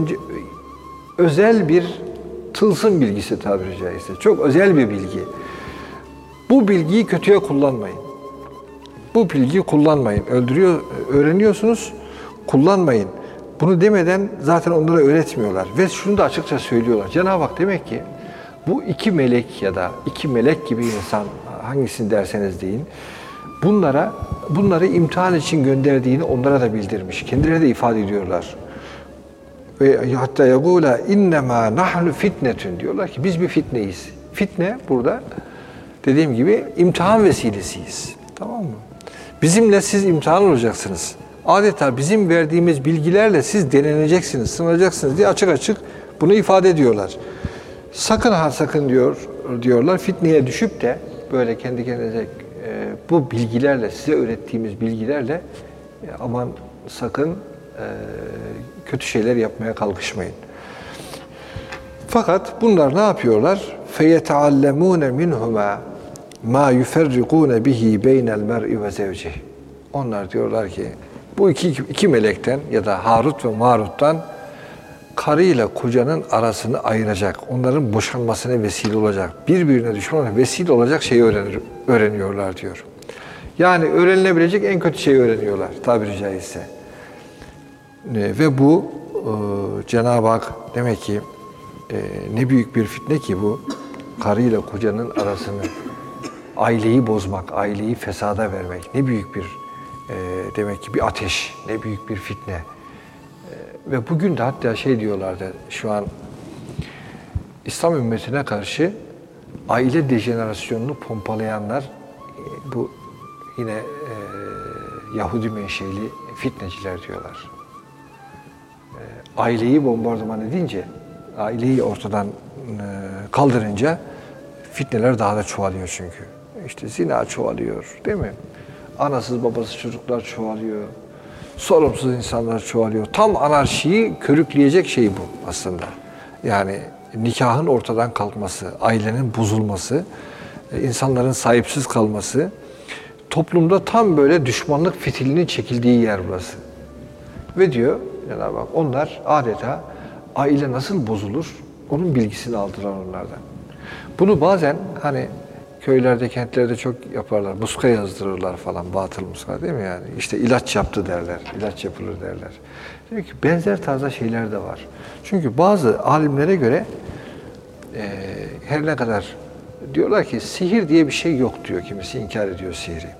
özel bir tılsım bilgisi tabiri caizse. Çok özel bir bilgi. Bu bilgiyi kötüye kullanmayın. Bu bilgiyi kullanmayın. Öğreniyorsunuz, kullanmayın. Bunu demeden zaten onlara öğretmiyorlar. Ve şunu da açıkça söylüyorlar. Cenab-ı Hak demek ki bu iki melek ya da iki melek gibi insan, hangisini derseniz deyin, bunları imtihan için gönderdiğini onlara da bildirmiş. Kendileri de ifade ediyorlar. Ve hatta yagula innema nahnu fitnetun, diyorlar ki biz bir fitneyiz. Fitne burada dediğim gibi imtihan vesilesiyiz. Tamam mı? Bizimle siz imtihan olacaksınız. Adeta bizim verdiğimiz bilgilerle siz deneneceksiniz, sınacaksınız diye açık açık bunu ifade ediyorlar. Sakın diyorlar, fitneye düşüp de böyle kendi kendinize bu bilgilerle, size öğrettiğimiz bilgilerle aman sakın kötü şeyler yapmaya kalkışmayın. Fakat bunlar ne yapıyorlar? فَيَتَعَلَّمُونَ مِنْهُمَا مَا يُفَرِّقُونَ بِهِ بَيْنَ الْمَرْءِ وَزَوْجِهِ. Onlar diyorlar ki bu iki melekten ya da Harut ve Marut'tan karıyla kocanın arasını ayıracak, onların boşanmasına vesile olacak, birbirine düşman vesile olacak şeyi öğreniyorlar diyor. Yani öğrenilebilecek en kötü şeyi öğreniyorlar tabiri caizse. Ve bu Cenab-ı Hak demek ki ne büyük bir fitne ki bu, karıyla kocanın arasını, aileyi bozmak, aileyi fesada vermek ne büyük bir demek ki bir ateş, ne büyük bir fitne. Ve bugün de hatta şey diyorlardı, şu an İslam ümmetine karşı aile dejenerasyonunu pompalayanlar bu yine Yahudi menşeli fitneciler diyorlar. Aileyi bombardıman edince, aileyi ortadan kaldırınca fitneler daha da çoğalıyor çünkü. İşte zina çoğalıyor, değil mi? Anasız babasız çocuklar çoğalıyor. Sorumsuz insanlar çoğalıyor. Tam anarşiyi körükleyecek şey bu aslında. Yani nikahın ortadan kalkması, ailenin bozulması, insanların sahipsiz kalması, toplumda tam böyle düşmanlık fitilinin çekildiği yer burası. Ve diyor Cenab-ı Hak, onlar adeta aile nasıl bozulur, onun bilgisini aldılar onlardan. Bunu bazen hani köylerde, kentlerde çok yaparlar. Muska yazdırırlar falan, batıl muska değil mi yani? İşte ilaç yaptı derler, ilaç yapılır derler. Diyor ki benzer tarzda şeyler de var. Çünkü bazı alimlere göre her ne kadar diyorlar ki sihir diye bir şey yok diyor, kimisi inkar ediyor sihri.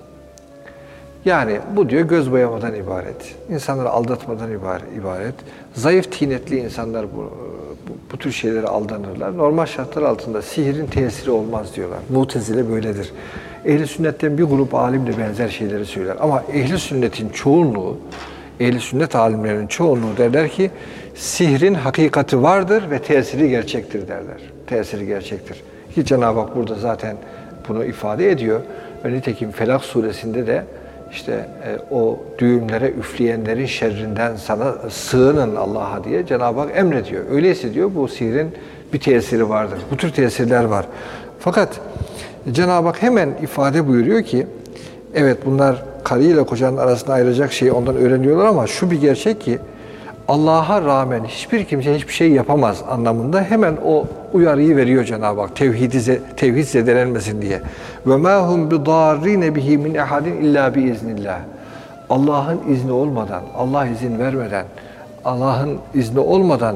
Yani bu diyor göz boyamadan ibaret, insanları aldatmadan ibaret. Zayıf tinetli insanlar bu tür şeylere aldanırlar. Normal şartlar altında sihirin tesiri olmaz diyorlar. Mu'tezile böyledir. Ehl-i sünnetten bir grup alim de benzer şeyleri söyler. Ama ehl-i sünnetin çoğunluğu, ehl-i sünnet alimlerinin çoğunluğu derler ki sihrin hakikati vardır ve tesiri gerçektir derler. Tesiri gerçektir. Ki Cenab-ı Hak burada zaten bunu ifade ediyor. Ve nitekim Felak suresinde de İşte o düğümlere üfleyenlerin şerrinden sana sığının Allah'a diye Cenab-ı Hak emrediyor. Öyleyse diyor bu sihrin bir tesiri vardır. Bu tür tesirler var. Fakat Cenab-ı Hak hemen ifade buyuruyor ki evet bunlar karıyla kocanın arasında ayıracak şeyi ondan öğreniyorlar ama şu bir gerçek ki Allah'a rağmen hiçbir kimse hiçbir şey yapamaz anlamında hemen o uyarıyı veriyor Cenab-ı Hak. Tevhid zedelenmesin diye. Ve ma hum bidarrin bihi min ahadin illa bi iznillah. Allah'ın izni olmadan, Allah izin vermeden, Allah'ın izni olmadan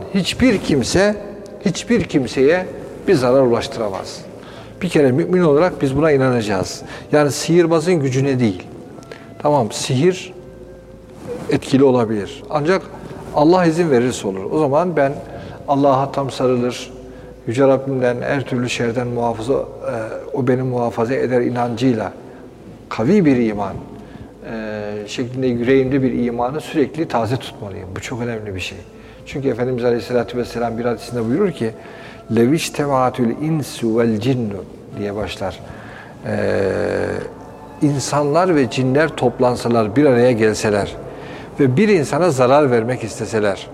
hiçbir kimseye bir zarar ulaştıramaz. Bir kere mümin olarak biz buna inanacağız. Yani sihirbazın gücüne değil. Tamam, sihir etkili olabilir. Ancak Allah izin verirse olur. O zaman ben Allah'a tam sarılır, Yüce Rabbimden her türlü şerden o beni muhafaza eder inancıyla kavi bir iman şeklinde yüreğimde bir imanı sürekli taze tutmalıyım. Bu çok önemli bir şey. Çünkü Efendimiz Aleyhisselatü Vesselam bir hadisinde buyurur ki leviştemaatül insu vel cinnu diye başlar. İnsanlar ve cinler toplansalar, bir araya gelseler ve bir insana zarar vermek isteseler,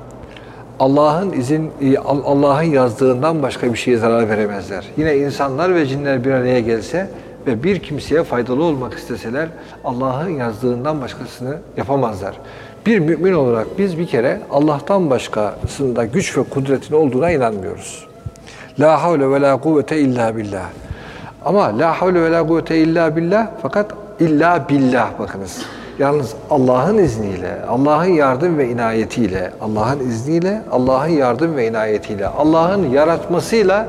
Allah'ın yazdığından başka bir şeye zarar veremezler. Yine insanlar ve cinler bir araya gelse ve bir kimseye faydalı olmak isteseler, Allah'ın yazdığından başkasını yapamazlar. Bir mümin olarak biz bir kere Allah'tan başkasında güç ve kudretin olduğuna inanmıyoruz. La havle ve la kuvvete illa billah. Ama la havle ve la kuvvete illa billah, fakat illa billah bakınız. Yalnız Allah'ın izniyle, Allah'ın yardım ve inayetiyle, Allah'ın izniyle, Allah'ın yardım ve inayetiyle, Allah'ın yaratmasıyla,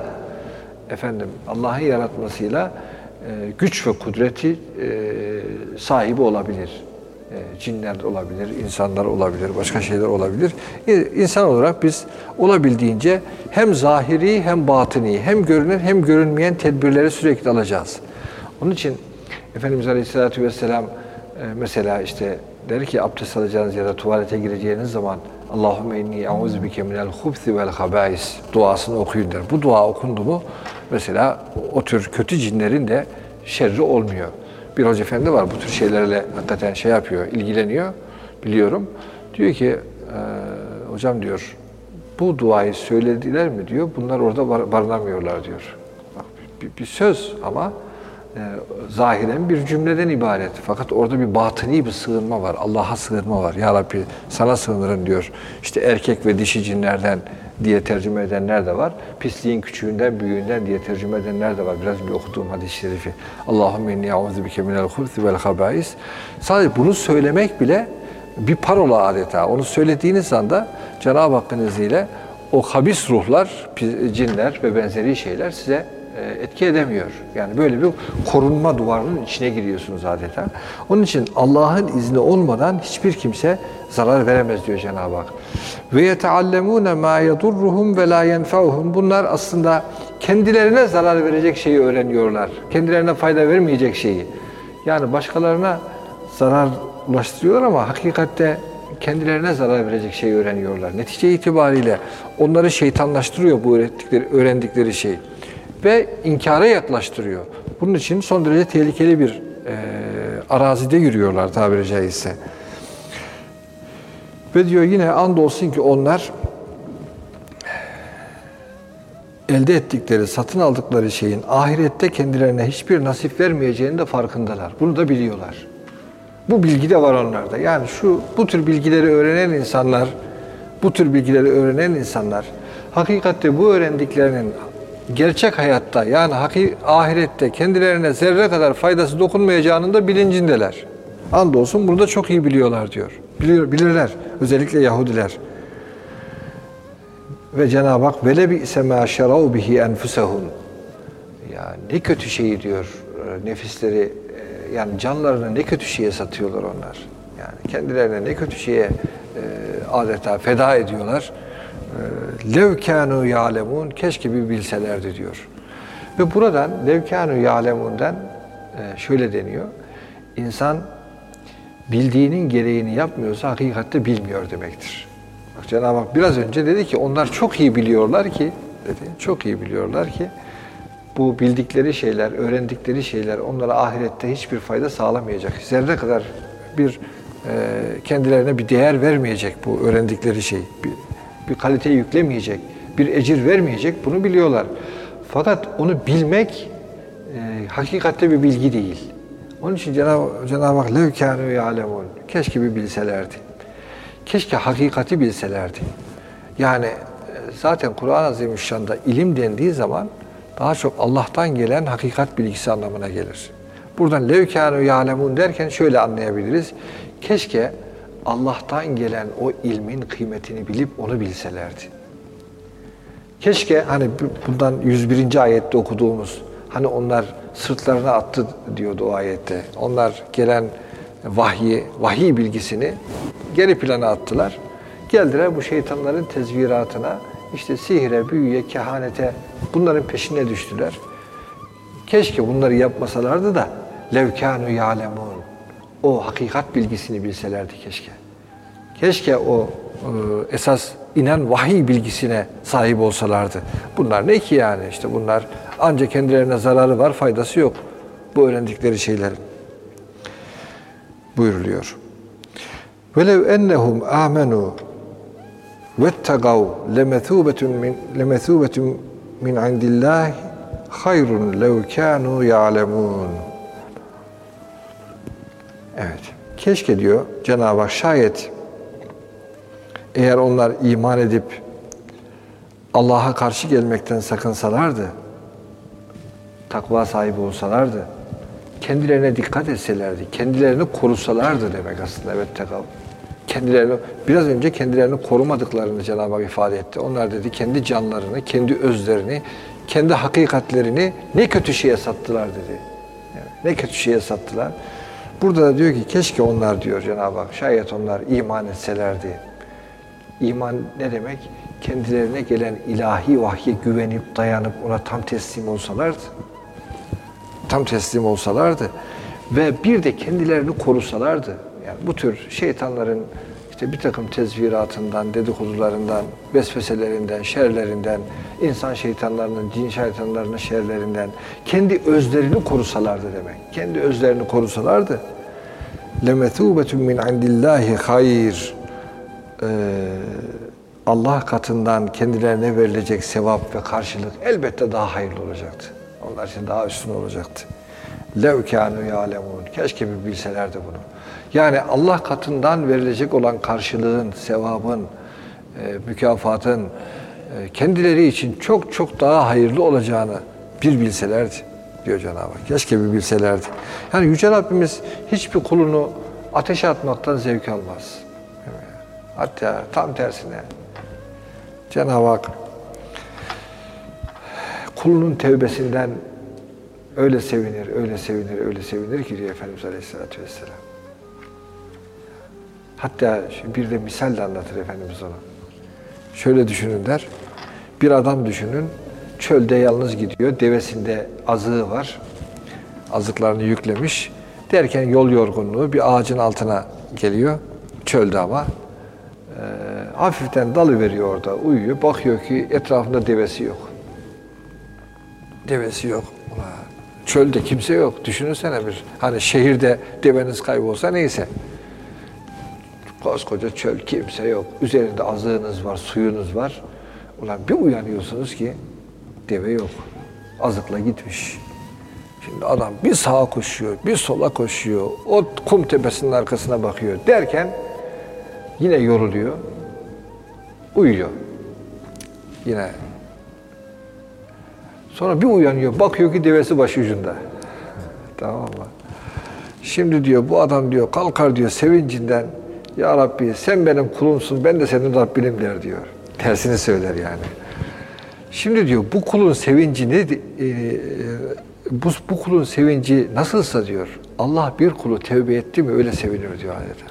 güç ve kudreti sahibi olabilir. Cinler olabilir, insanlar olabilir, başka şeyler olabilir. İnsan olarak biz olabildiğince hem zahiri hem batini, hem görünen hem görünmeyen tedbirleri sürekli alacağız. Onun için Efendimiz Aleyhisselatü Vesselam mesela işte der ki abdest alacağınız ya da tuvalete gireceğiniz zaman Allahümme inni euzubike minel hubthi vel habais duasını okuyun der. Bu dua okundu mu mesela o tür kötü cinlerin de şerri olmuyor. Bir hoca efendi var, bu tür şeylerle hakikaten şey yapıyor, ilgileniyor, biliyorum. Diyor ki, hocam diyor, bu duayı söylediler mi diyor, bunlar orada barınamıyorlar diyor. Bak, bir söz ama zahiren bir cümleden ibaret. Fakat orada bir batıni bir sığınma var, Allah'a sığınma var. Ya Rabbi sana sığınırım diyor. İşte erkek ve dişi cinlerden diye tercüme edenler de var. Pisliğin küçüğünden, büyüğünden diye tercüme edenler de var. Biraz önce okuduğum hadis-i şerifi. Allahümme inni a'udhubike minel hubthi vel habais. Sadece bunu söylemek bile bir parola adeta. Onu söylediğiniz anda Cenab-ı Hakk'ın izniyle o habis ruhlar, cinler ve benzeri şeyler size etki edemiyor. Yani böyle bir korunma duvarının içine giriyorsunuz adeta. Onun için Allah'ın izni olmadan hiçbir kimse zarar veremez diyor Cenab-ı Hak. Ve yeteallemûne mâ yedurruhum ve lâ yenfa'uhum. Bunlar aslında kendilerine zarar verecek şeyi öğreniyorlar. Kendilerine fayda vermeyecek şeyi. Yani başkalarına zarar ulaştırıyorlar ama hakikatte kendilerine zarar verecek şeyi öğreniyorlar. Netice itibariyle onları şeytanlaştırıyor bu öğrendikleri şey. Ve inkara yaklaştırıyor. Bunun için son derece tehlikeli bir arazide yürüyorlar tabiri caizse. Ve diyor yine andolsun ki onlar elde ettikleri, satın aldıkları şeyin ahirette kendilerine hiçbir nasip vermeyeceğinin de farkındalar. Bunu da biliyorlar. Bu bilgi de var onlarda. Yani bu tür bilgileri öğrenen insanlar hakikatte bu öğrendiklerinin gerçek hayatta yani ahirette kendilerine zerre kadar faydası dokunmayacağının da bilincindeler. Andolsun bunu da çok iyi biliyorlar diyor. Bilirler. Özellikle Yahudiler. Ve Cenab-ı Hak vele bi'se mâ şerâv bihi enfusehum. Yani ne kötü şeyi diyor nefisleri, yani canlarını ne kötü şeye satıyorlar onlar. Yani kendilerine ne kötü şeye adeta feda ediyorlar. Lev kânû ya'lemûn, keşke bir bilselerdi diyor. Ve buradan lev kânû ya'lemûn'den şöyle deniyor. İnsan bildiğinin gereğini yapmıyorsa hakikatte bilmiyor demektir. Bak Cenab-ı Hak biraz önce dedi ki onlar çok iyi biliyorlar ki bu bildikleri şeyler, öğrendikleri şeyler onlara ahirette hiçbir fayda sağlamayacak. Zerre kadar kendilerine bir değer vermeyecek bu öğrendikleri şey. Bir kalite yüklemeyecek, bir ecir vermeyecek, bunu biliyorlar. Fakat onu bilmek hakikatte bir bilgi değil. Onun için Cenab-ı Hak lev kânû ya'lemûn, keşke bir bilselerdi. Keşke hakikati bilselerdi. Yani zaten Kur'an-ı Azimüşşan'da ilim dendiği zaman daha çok Allah'tan gelen hakikat bilgisi anlamına gelir. Buradan lev kânû ya'lemûn derken şöyle anlayabiliriz. Keşke Allah'tan gelen o ilmin kıymetini bilip onu bilselerdi. Keşke hani bundan 101. ayette okuduğumuz hani onlar sırtlarına attı diyordu o ayette. Onlar gelen vahiy bilgisini geri plana attılar. Geldiler bu şeytanların tezviratına, işte sihre, büyüye, kehanete bunların peşine düştüler. Keşke bunları yapmasalardı da lev kânû ya'lemûn. O hakikat bilgisini bilselerdi keşke. Keşke o esas inen vahiy bilgisine sahip olsalardı. Bunlar ne ki yani? İşte bunlar ancak kendilerine zararı var, faydası yok. Bu öğrendikleri şeylerin. Buyuruluyor. وَلَوْ اَنَّهُمْ آمَنُوا وَاتَّقَوْا لَمَثُوبَةٌ مِنْ عِنْدِ اللّٰهِ خَيْرٌ لَوْ كَانُوا يَعْلَمُونَ. Evet. Keşke diyor Cenab-ı Hak şayet eğer onlar iman edip Allah'a karşı gelmekten sakınsalardı, takva sahibi olsalardı, kendilerine dikkat etselerdi, kendilerini korusalardı demek aslında. Evet, tekav. Biraz önce kendilerini korumadıklarını Cenab-ı Hak ifade etti. Onlar dedi kendi canlarını, kendi özlerini, kendi hakikatlerini ne kötü şeye sattılar dedi. Yani ne kötü şeye sattılar. Burada da diyor ki keşke onlar diyor Cenab-ı Hak, şayet onlar iman etselerdi. İman ne demek? Kendilerine gelen ilahi vahye güvenip, dayanıp ona tam teslim olsalardı ve bir de kendilerini korusalardı. Yani bu tür şeytanların işte bir takım tezviratından, dedikodularından, vesveselerinden, şerlerinden, insan şeytanlarının, cin şeytanlarının şerlerinden kendi özlerini korusalardı demek. Kendi özlerini korusalardı. لَمَثُوبَةٌ مِنْ عِنْدِ اللّٰهِ خَيْرٌ Allah katından kendilerine verilecek sevap ve karşılık elbette daha hayırlı olacaktı. Onlar için daha üstün olacaktı. لَوْ كَانُوا يَعْلَمُونَ Keşke bir bilselerdi bunu. Yani Allah katından verilecek olan karşılığın, sevabın, mükafatın kendileri için çok çok daha hayırlı olacağını bir bilselerdi diyor Cenab-ı Hak. Keşke bir bilselerdi. Yani Yüce Rabbimiz hiçbir kulunu ateşe atmaktan zevk almaz. Hatta tam tersine Cenab-ı Hak kulunun tevbesinden öyle sevinir, öyle sevinir, öyle sevinir ki diyor Efendimiz Aleyhisselatü Vesselam. Hatta bir de misalle anlatır Efendimiz ona. Şöyle düşünün der. Bir adam düşünün. Çölde yalnız gidiyor. Devesinde azığı var. Azıklarını yüklemiş. Derken yol yorgunluğu bir ağacın altına geliyor. Çölde ama. Hafiften dalıveriyor orada. Uyuyor. Bakıyor ki etrafında devesi yok. Devesi yok. Çölde kimse yok. Düşünsene bir. Hani şehirde deveniz kaybolsa neyse. Koskoca çöl, kimse yok. Üzerinde azığınız var, suyunuz var. Ulan bir uyanıyorsunuz ki deve yok. Azıkla gitmiş. Şimdi adam bir sağa koşuyor, bir sola koşuyor. O kum tepesinin arkasına bakıyor derken yine yoruluyor. Uyuyor. Yine. Sonra bir uyanıyor, bakıyor ki devesi başucunda. Tamam mı? Şimdi diyor bu adam diyor kalkar diyor sevincinden. Ya Rabbi sen benim kulumsun, ben de senin Rabbinim der diyor. Tersini söyler yani. Şimdi diyor bu kulun sevinci ne? Bu kulun sevinci nasılsa diyor. Allah bir kulu tevbe etti mi öyle sevinir diyor adeta.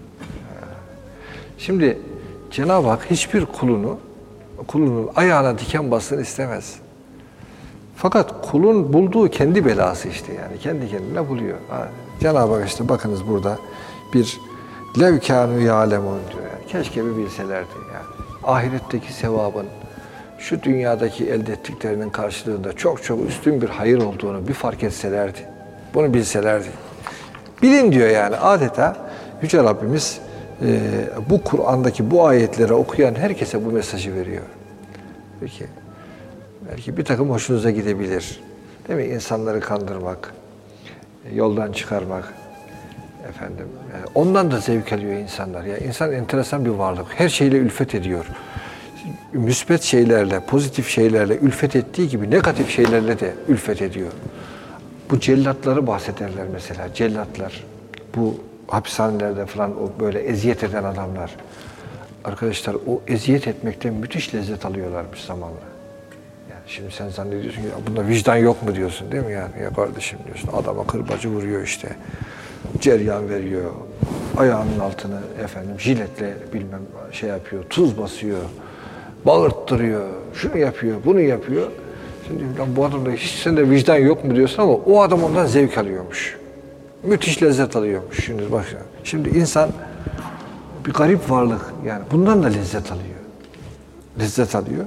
Şimdi Cenab-ı Hak hiçbir kulunun ayağına diken bassın istemez. Fakat kulun bulduğu kendi belası işte yani. Kendi kendine buluyor. Cenab-ı Hak işte bakınız burada bir lev kânû yâlemûn diyor yani. Keşke bir bilselerdi yani. Ahiretteki sevabın şu dünyadaki elde ettiklerinin karşılığında çok çok üstün bir hayır olduğunu bir fark etselerdi. Bunu bilselerdi. Bilin diyor yani adeta Yüce Rabbimiz bu Kur'an'daki bu ayetleri okuyan herkese bu mesajı veriyor. Peki belki bir takım hoşunuza gidebilir. Değil mi? İnsanları kandırmak, yoldan çıkarmak. Efendim, ondan da zevk alıyor insanlar. Ya insan enteresan bir varlık. Her şeyle ülfet ediyor. Müsbet şeylerle, pozitif şeylerle ülfet ettiği gibi negatif şeylerle de ülfet ediyor. Bu cellatları bahsederler mesela. Cellatlar, bu hapishanelerde falan o böyle eziyet eden adamlar. Arkadaşlar o eziyet etmekten müthiş lezzet alıyorlarmış zamanla. Yani şimdi sen zannediyorsun ki bunda vicdan yok mu diyorsun değil mi yani? Ya kardeşim diyorsun adama kırbacı vuruyor işte. Ceryan veriyor, ayağının altını efendim jiletle bilmem şey yapıyor, tuz basıyor, bağırttırıyor, şunu yapıyor, bunu yapıyor. Şimdi bu adamda hiç sende vicdan yok mu diyorsun ama o adam ondan zevk alıyormuş. Müthiş lezzet alıyormuş. Şimdi bak şimdi insan bir garip varlık yani bundan da lezzet alıyor. Lezzet alıyor.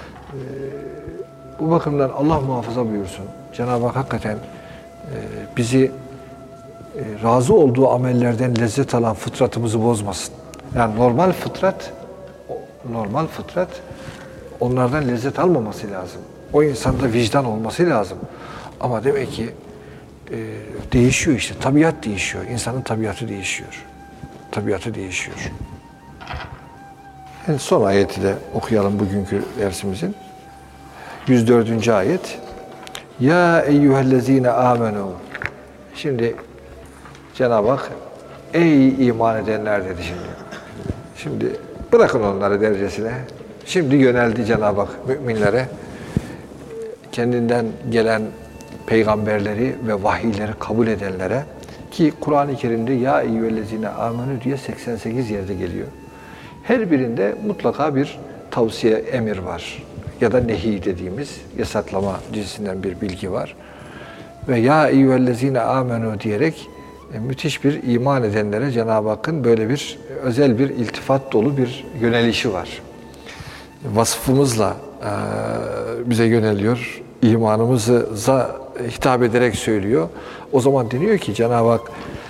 Bu bakımdan Allah muhafaza buyursun. Cenab-ı Hak hakikaten bizi razı olduğu amellerden lezzet alan fıtratımızı bozmasın. Yani normal fıtrat onlardan lezzet almaması lazım. O insanda vicdan olması lazım. Ama demek ki değişiyor işte. Tabiat değişiyor. İnsanın tabiatı değişiyor. Tabiatı değişiyor. Yani son ayeti de okuyalım bugünkü dersimizin. 104. ayet. Ya eyyühellezine amenu. Şimdi Cenab-ı Hak ey iman edenler dedi şimdi. Şimdi bırakın onları derecesine. Şimdi yöneldi Cenab-ı Hak müminlere. Kendinden gelen peygamberleri ve vahiyleri kabul edenlere ki Kur'an-ı Kerim'de ya eyyühellezine amenu diye 88 yerde geliyor. Her birinde mutlaka bir tavsiye, emir var. Ya da nehi dediğimiz yasaklama cinsinden bir bilgi var. Ve ya eyyühellezine amenu diyerek müthiş bir iman edenlere Cenab-ı Hakk'ın böyle bir özel bir iltifat dolu bir yönelişi var. Vasfımızla bize yöneliyor, imanımıza hitap ederek söylüyor. O zaman deniyor ki Cenab-ı Hak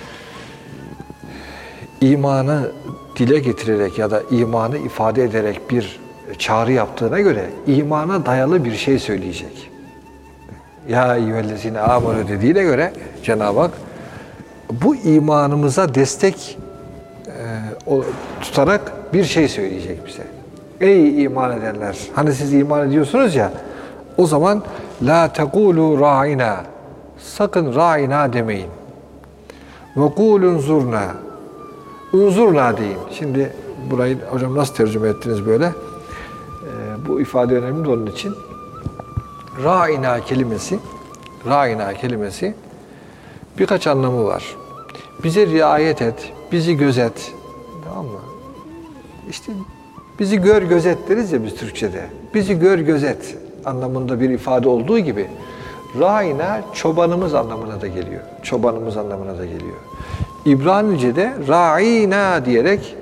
imanı dile getirerek ya da imanı ifade ederek bir çağrı yaptığına göre imana dayalı bir şey söyleyecek. Ya eyyühellezine amenu dediğine göre Cenab-ı Hak bu imanımıza destek tutarak bir şey söyleyecek bize. Ey iman edenler! Hani siz iman ediyorsunuz ya, o zaman la tekulu ra'ina, sakın ra'ina demeyin. Ve kulun zurna, unzurna deyin. Şimdi burayı hocam nasıl tercüme ettiniz böyle? Bu ifade önemli de onun için. Ra'ina kelimesi birkaç anlamı var. Bize riayet et, bizi gözet. Tamam mı? İşte bizi gör gözet deriz ya biz Türkçe'de. Bizi gör gözet anlamında bir ifade olduğu gibi ra'ina çobanımız anlamına da geliyor. Çobanımız anlamına da geliyor. İbranice'de ra'ina diyerek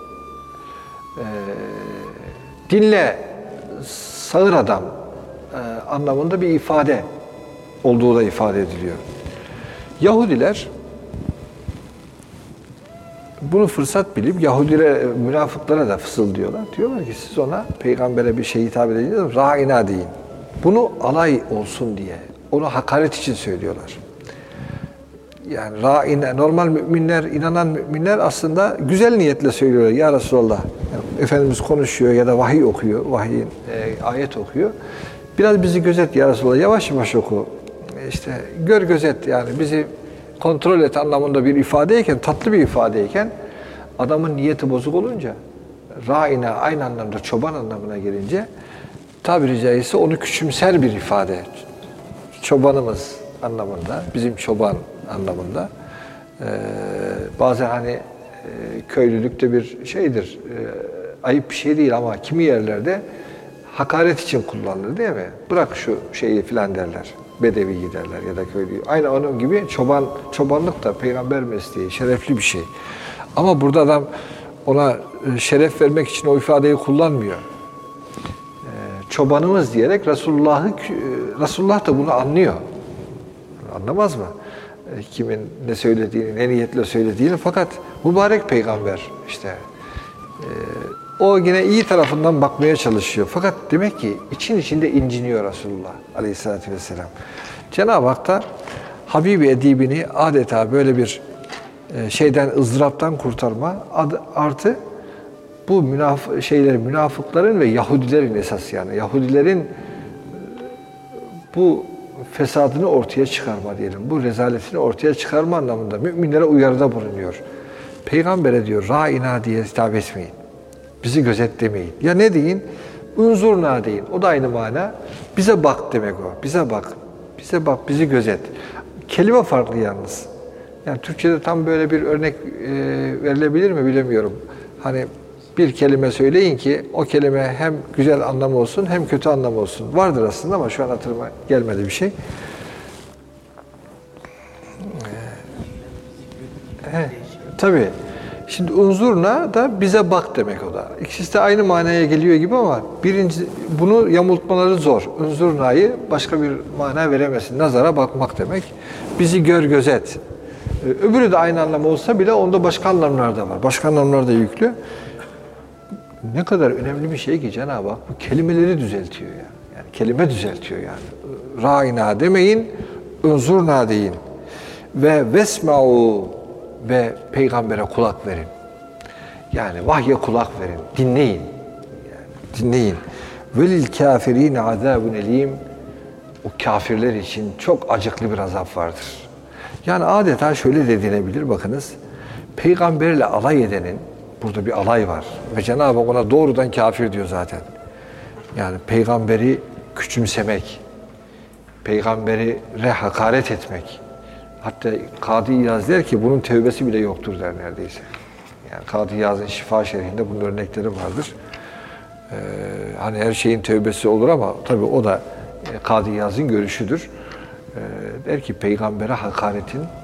dinle, sağır adam anlamında bir ifade olduğu da ifade ediliyor. Yahudiler bunu fırsat bilip Yahudilere, münafıklara da fısıldıyorlar. Diyorlar ki siz ona peygambere bir şey hitap edeceksiniz, ra'ina deyin. Bunu alay olsun diye, onu hakaret için söylüyorlar. Yani ra'ina, normal müminler, inanan müminler aslında güzel niyetle söylüyorlar. Ya Resulallah, Efendimiz konuşuyor ya da vahiy okuyor, vahiyin ayet okuyor. Biraz bizi gözet ya Resulallah, yavaş yavaş oku. İşte gör gözet, yani bizi kontrol et anlamında bir ifadeyken, tatlı bir ifadeyken adamın niyeti bozuk olunca ra'ina aynı anlamda çoban anlamına gelince tabiri caizse onu küçümser bir ifade. Çobanımız anlamında, bizim çoban anlamında. Bazen hani köylülükte bir şeydir, ayıp bir şey değil ama kimi yerlerde hakaret için kullanılır değil mi? Bırak şu şeyi filan derler. Bedevi giderler ya da köylü. Aynı onun gibi çobanlık da peygamber mesleği, şerefli bir şey. Ama burada adam ona şeref vermek için o ifadeyi kullanmıyor. Çobanımız diyerek Resulullah da bunu anlıyor. Anlamaz mı? Kimin ne söylediğini, ne niyetle söylediğini, fakat mübarek peygamber işte o yine iyi tarafından bakmaya çalışıyor. Fakat demek ki içinde inciniyor Resulullah Aleyhisselatü Vesselam. Cenab-ı Hak da Habibi edibini adeta böyle bir şeyden, ızdıraptan kurtarma artı bu münafıkların ve Yahudilerin esas, yani Yahudilerin bu fesadını ortaya çıkarma diyelim, bu rezaletini ortaya çıkarma anlamında müminlere uyarıda bulunuyor. Peygambere diyor ra'ina diye hitap etmeyin. Bizi gözet demeyin. Ya ne deyin? Unzurna deyin. O da aynı mana. Bize bak demek o. Bize bak. Bize bak, bizi gözet. Kelime farklı yalnız. Yani Türkçe'de tam böyle bir örnek verilebilir mi bilemiyorum. Hani bir kelime söyleyin ki o kelime hem güzel anlamı olsun hem kötü anlamı olsun. Vardır aslında ama şu an hatırıma gelmedi bir şey. Tabii. Şimdi unzurna da bize bak demek o da. İkisi de aynı manaya geliyor gibi ama bunu yamultmaları zor. Unzurna'yı başka bir mana veremezsin. Nazara bakmak demek. Bizi gör gözet. Öbürü de aynı anlam olsa bile onda başka anlamlar da var. Başka anlamlar da yüklü. Ne kadar önemli bir şey ki Cenab-ı Hak bu kelimeleri düzeltiyor yani. Yani kelime düzeltiyor yani. Ra'ina demeyin, unzurna deyin. Ve vesma'u, ve peygambere kulak verin. Yani vahye kulak verin. Dinleyin. Yani dinleyin. Velil kafirine azabun elim. O kafirler için çok acıklı bir azap vardır. Yani adeta şöyle de denebilir, bakınız. Peygamberle alay edenin, burada bir alay var. Ve Cenab-ı Hak ona doğrudan kafir diyor zaten. Yani peygamberi küçümsemek, peygambere hakaret etmek. Hatta Kadı İyaz der ki bunun tevbesi bile yoktur der neredeyse. Yani Kadı İyaz'ın Şifa Şerhi'nde bunun örnekleri vardır. Hani her şeyin tevbesi olur ama tabii o da Kadı İyaz'ın görüşüdür. Der ki peygambere hakaretin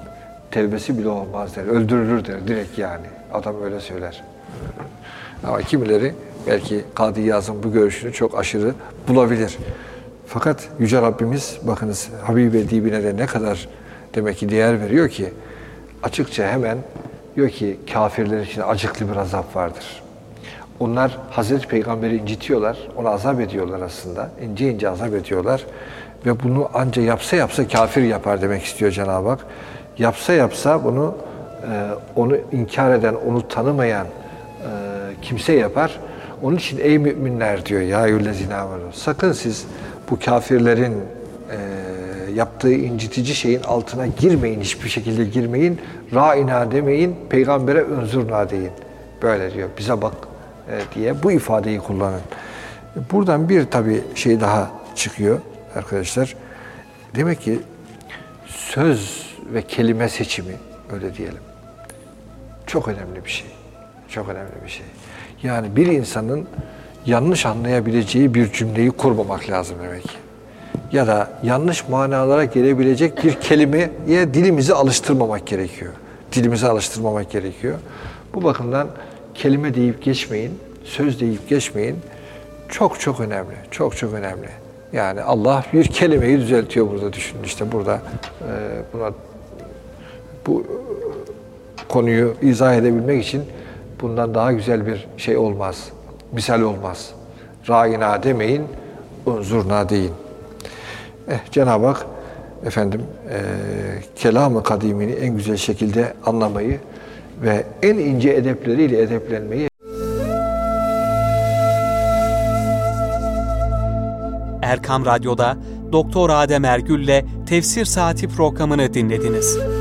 tevbesi bile olmaz der. Öldürülür der direkt yani. Adam öyle söyler. Ama kimileri belki Kadı İyaz'ın bu görüşünü çok aşırı bulabilir. Fakat Yüce Rabbimiz bakınız Habib Edibine de ne kadar demek ki değer veriyor ki açıkça hemen diyor ki kafirler için acıklı bir azap vardır. Onlar Hazreti Peygamber'i incitiyorlar, onu azap ediyorlar aslında. İnce ince azap ediyorlar. Ve bunu anca yapsa kafir yapar demek istiyor Cenab-ı Hak. Yapsa bunu onu inkar eden, onu tanımayan kimse yapar. Onun için ey müminler diyor ya eyyühellezine amenu. Sakın siz bu kafirlerin yaptığı incitici şeyin altına girmeyin, hiçbir şekilde girmeyin. Ra'ina demeyin, peygambere önzurna deyin. Böyle diyor, bize bak diye bu ifadeyi kullanın. Buradan bir tabii şey daha çıkıyor arkadaşlar. Demek ki söz ve kelime seçimi, öyle diyelim, çok önemli bir şey. Çok önemli bir şey. Yani bir insanın yanlış anlayabileceği bir cümleyi kurmamak lazım demek ki. Ya da yanlış manalara gelebilecek bir kelimeye dilimizi alıştırmamak gerekiyor. Dilimizi alıştırmamak gerekiyor. Bu bakımdan kelime deyip geçmeyin, söz deyip geçmeyin. Çok çok önemli, çok çok önemli. Yani Allah bir kelimeyi düzeltiyor burada, düşünün işte burada bu konuyu izah edebilmek için bundan daha güzel bir şey olmaz, misal olmaz. Râina demeyin, unzurna deyin. Cenab-ı Hak kelam-ı kadimini en güzel şekilde anlamayı ve en ince edepleriyle edeplenmeyi. Erkam Radyo'da Doktor Adem Ergül'le Tefsir Saati programını dinlediniz.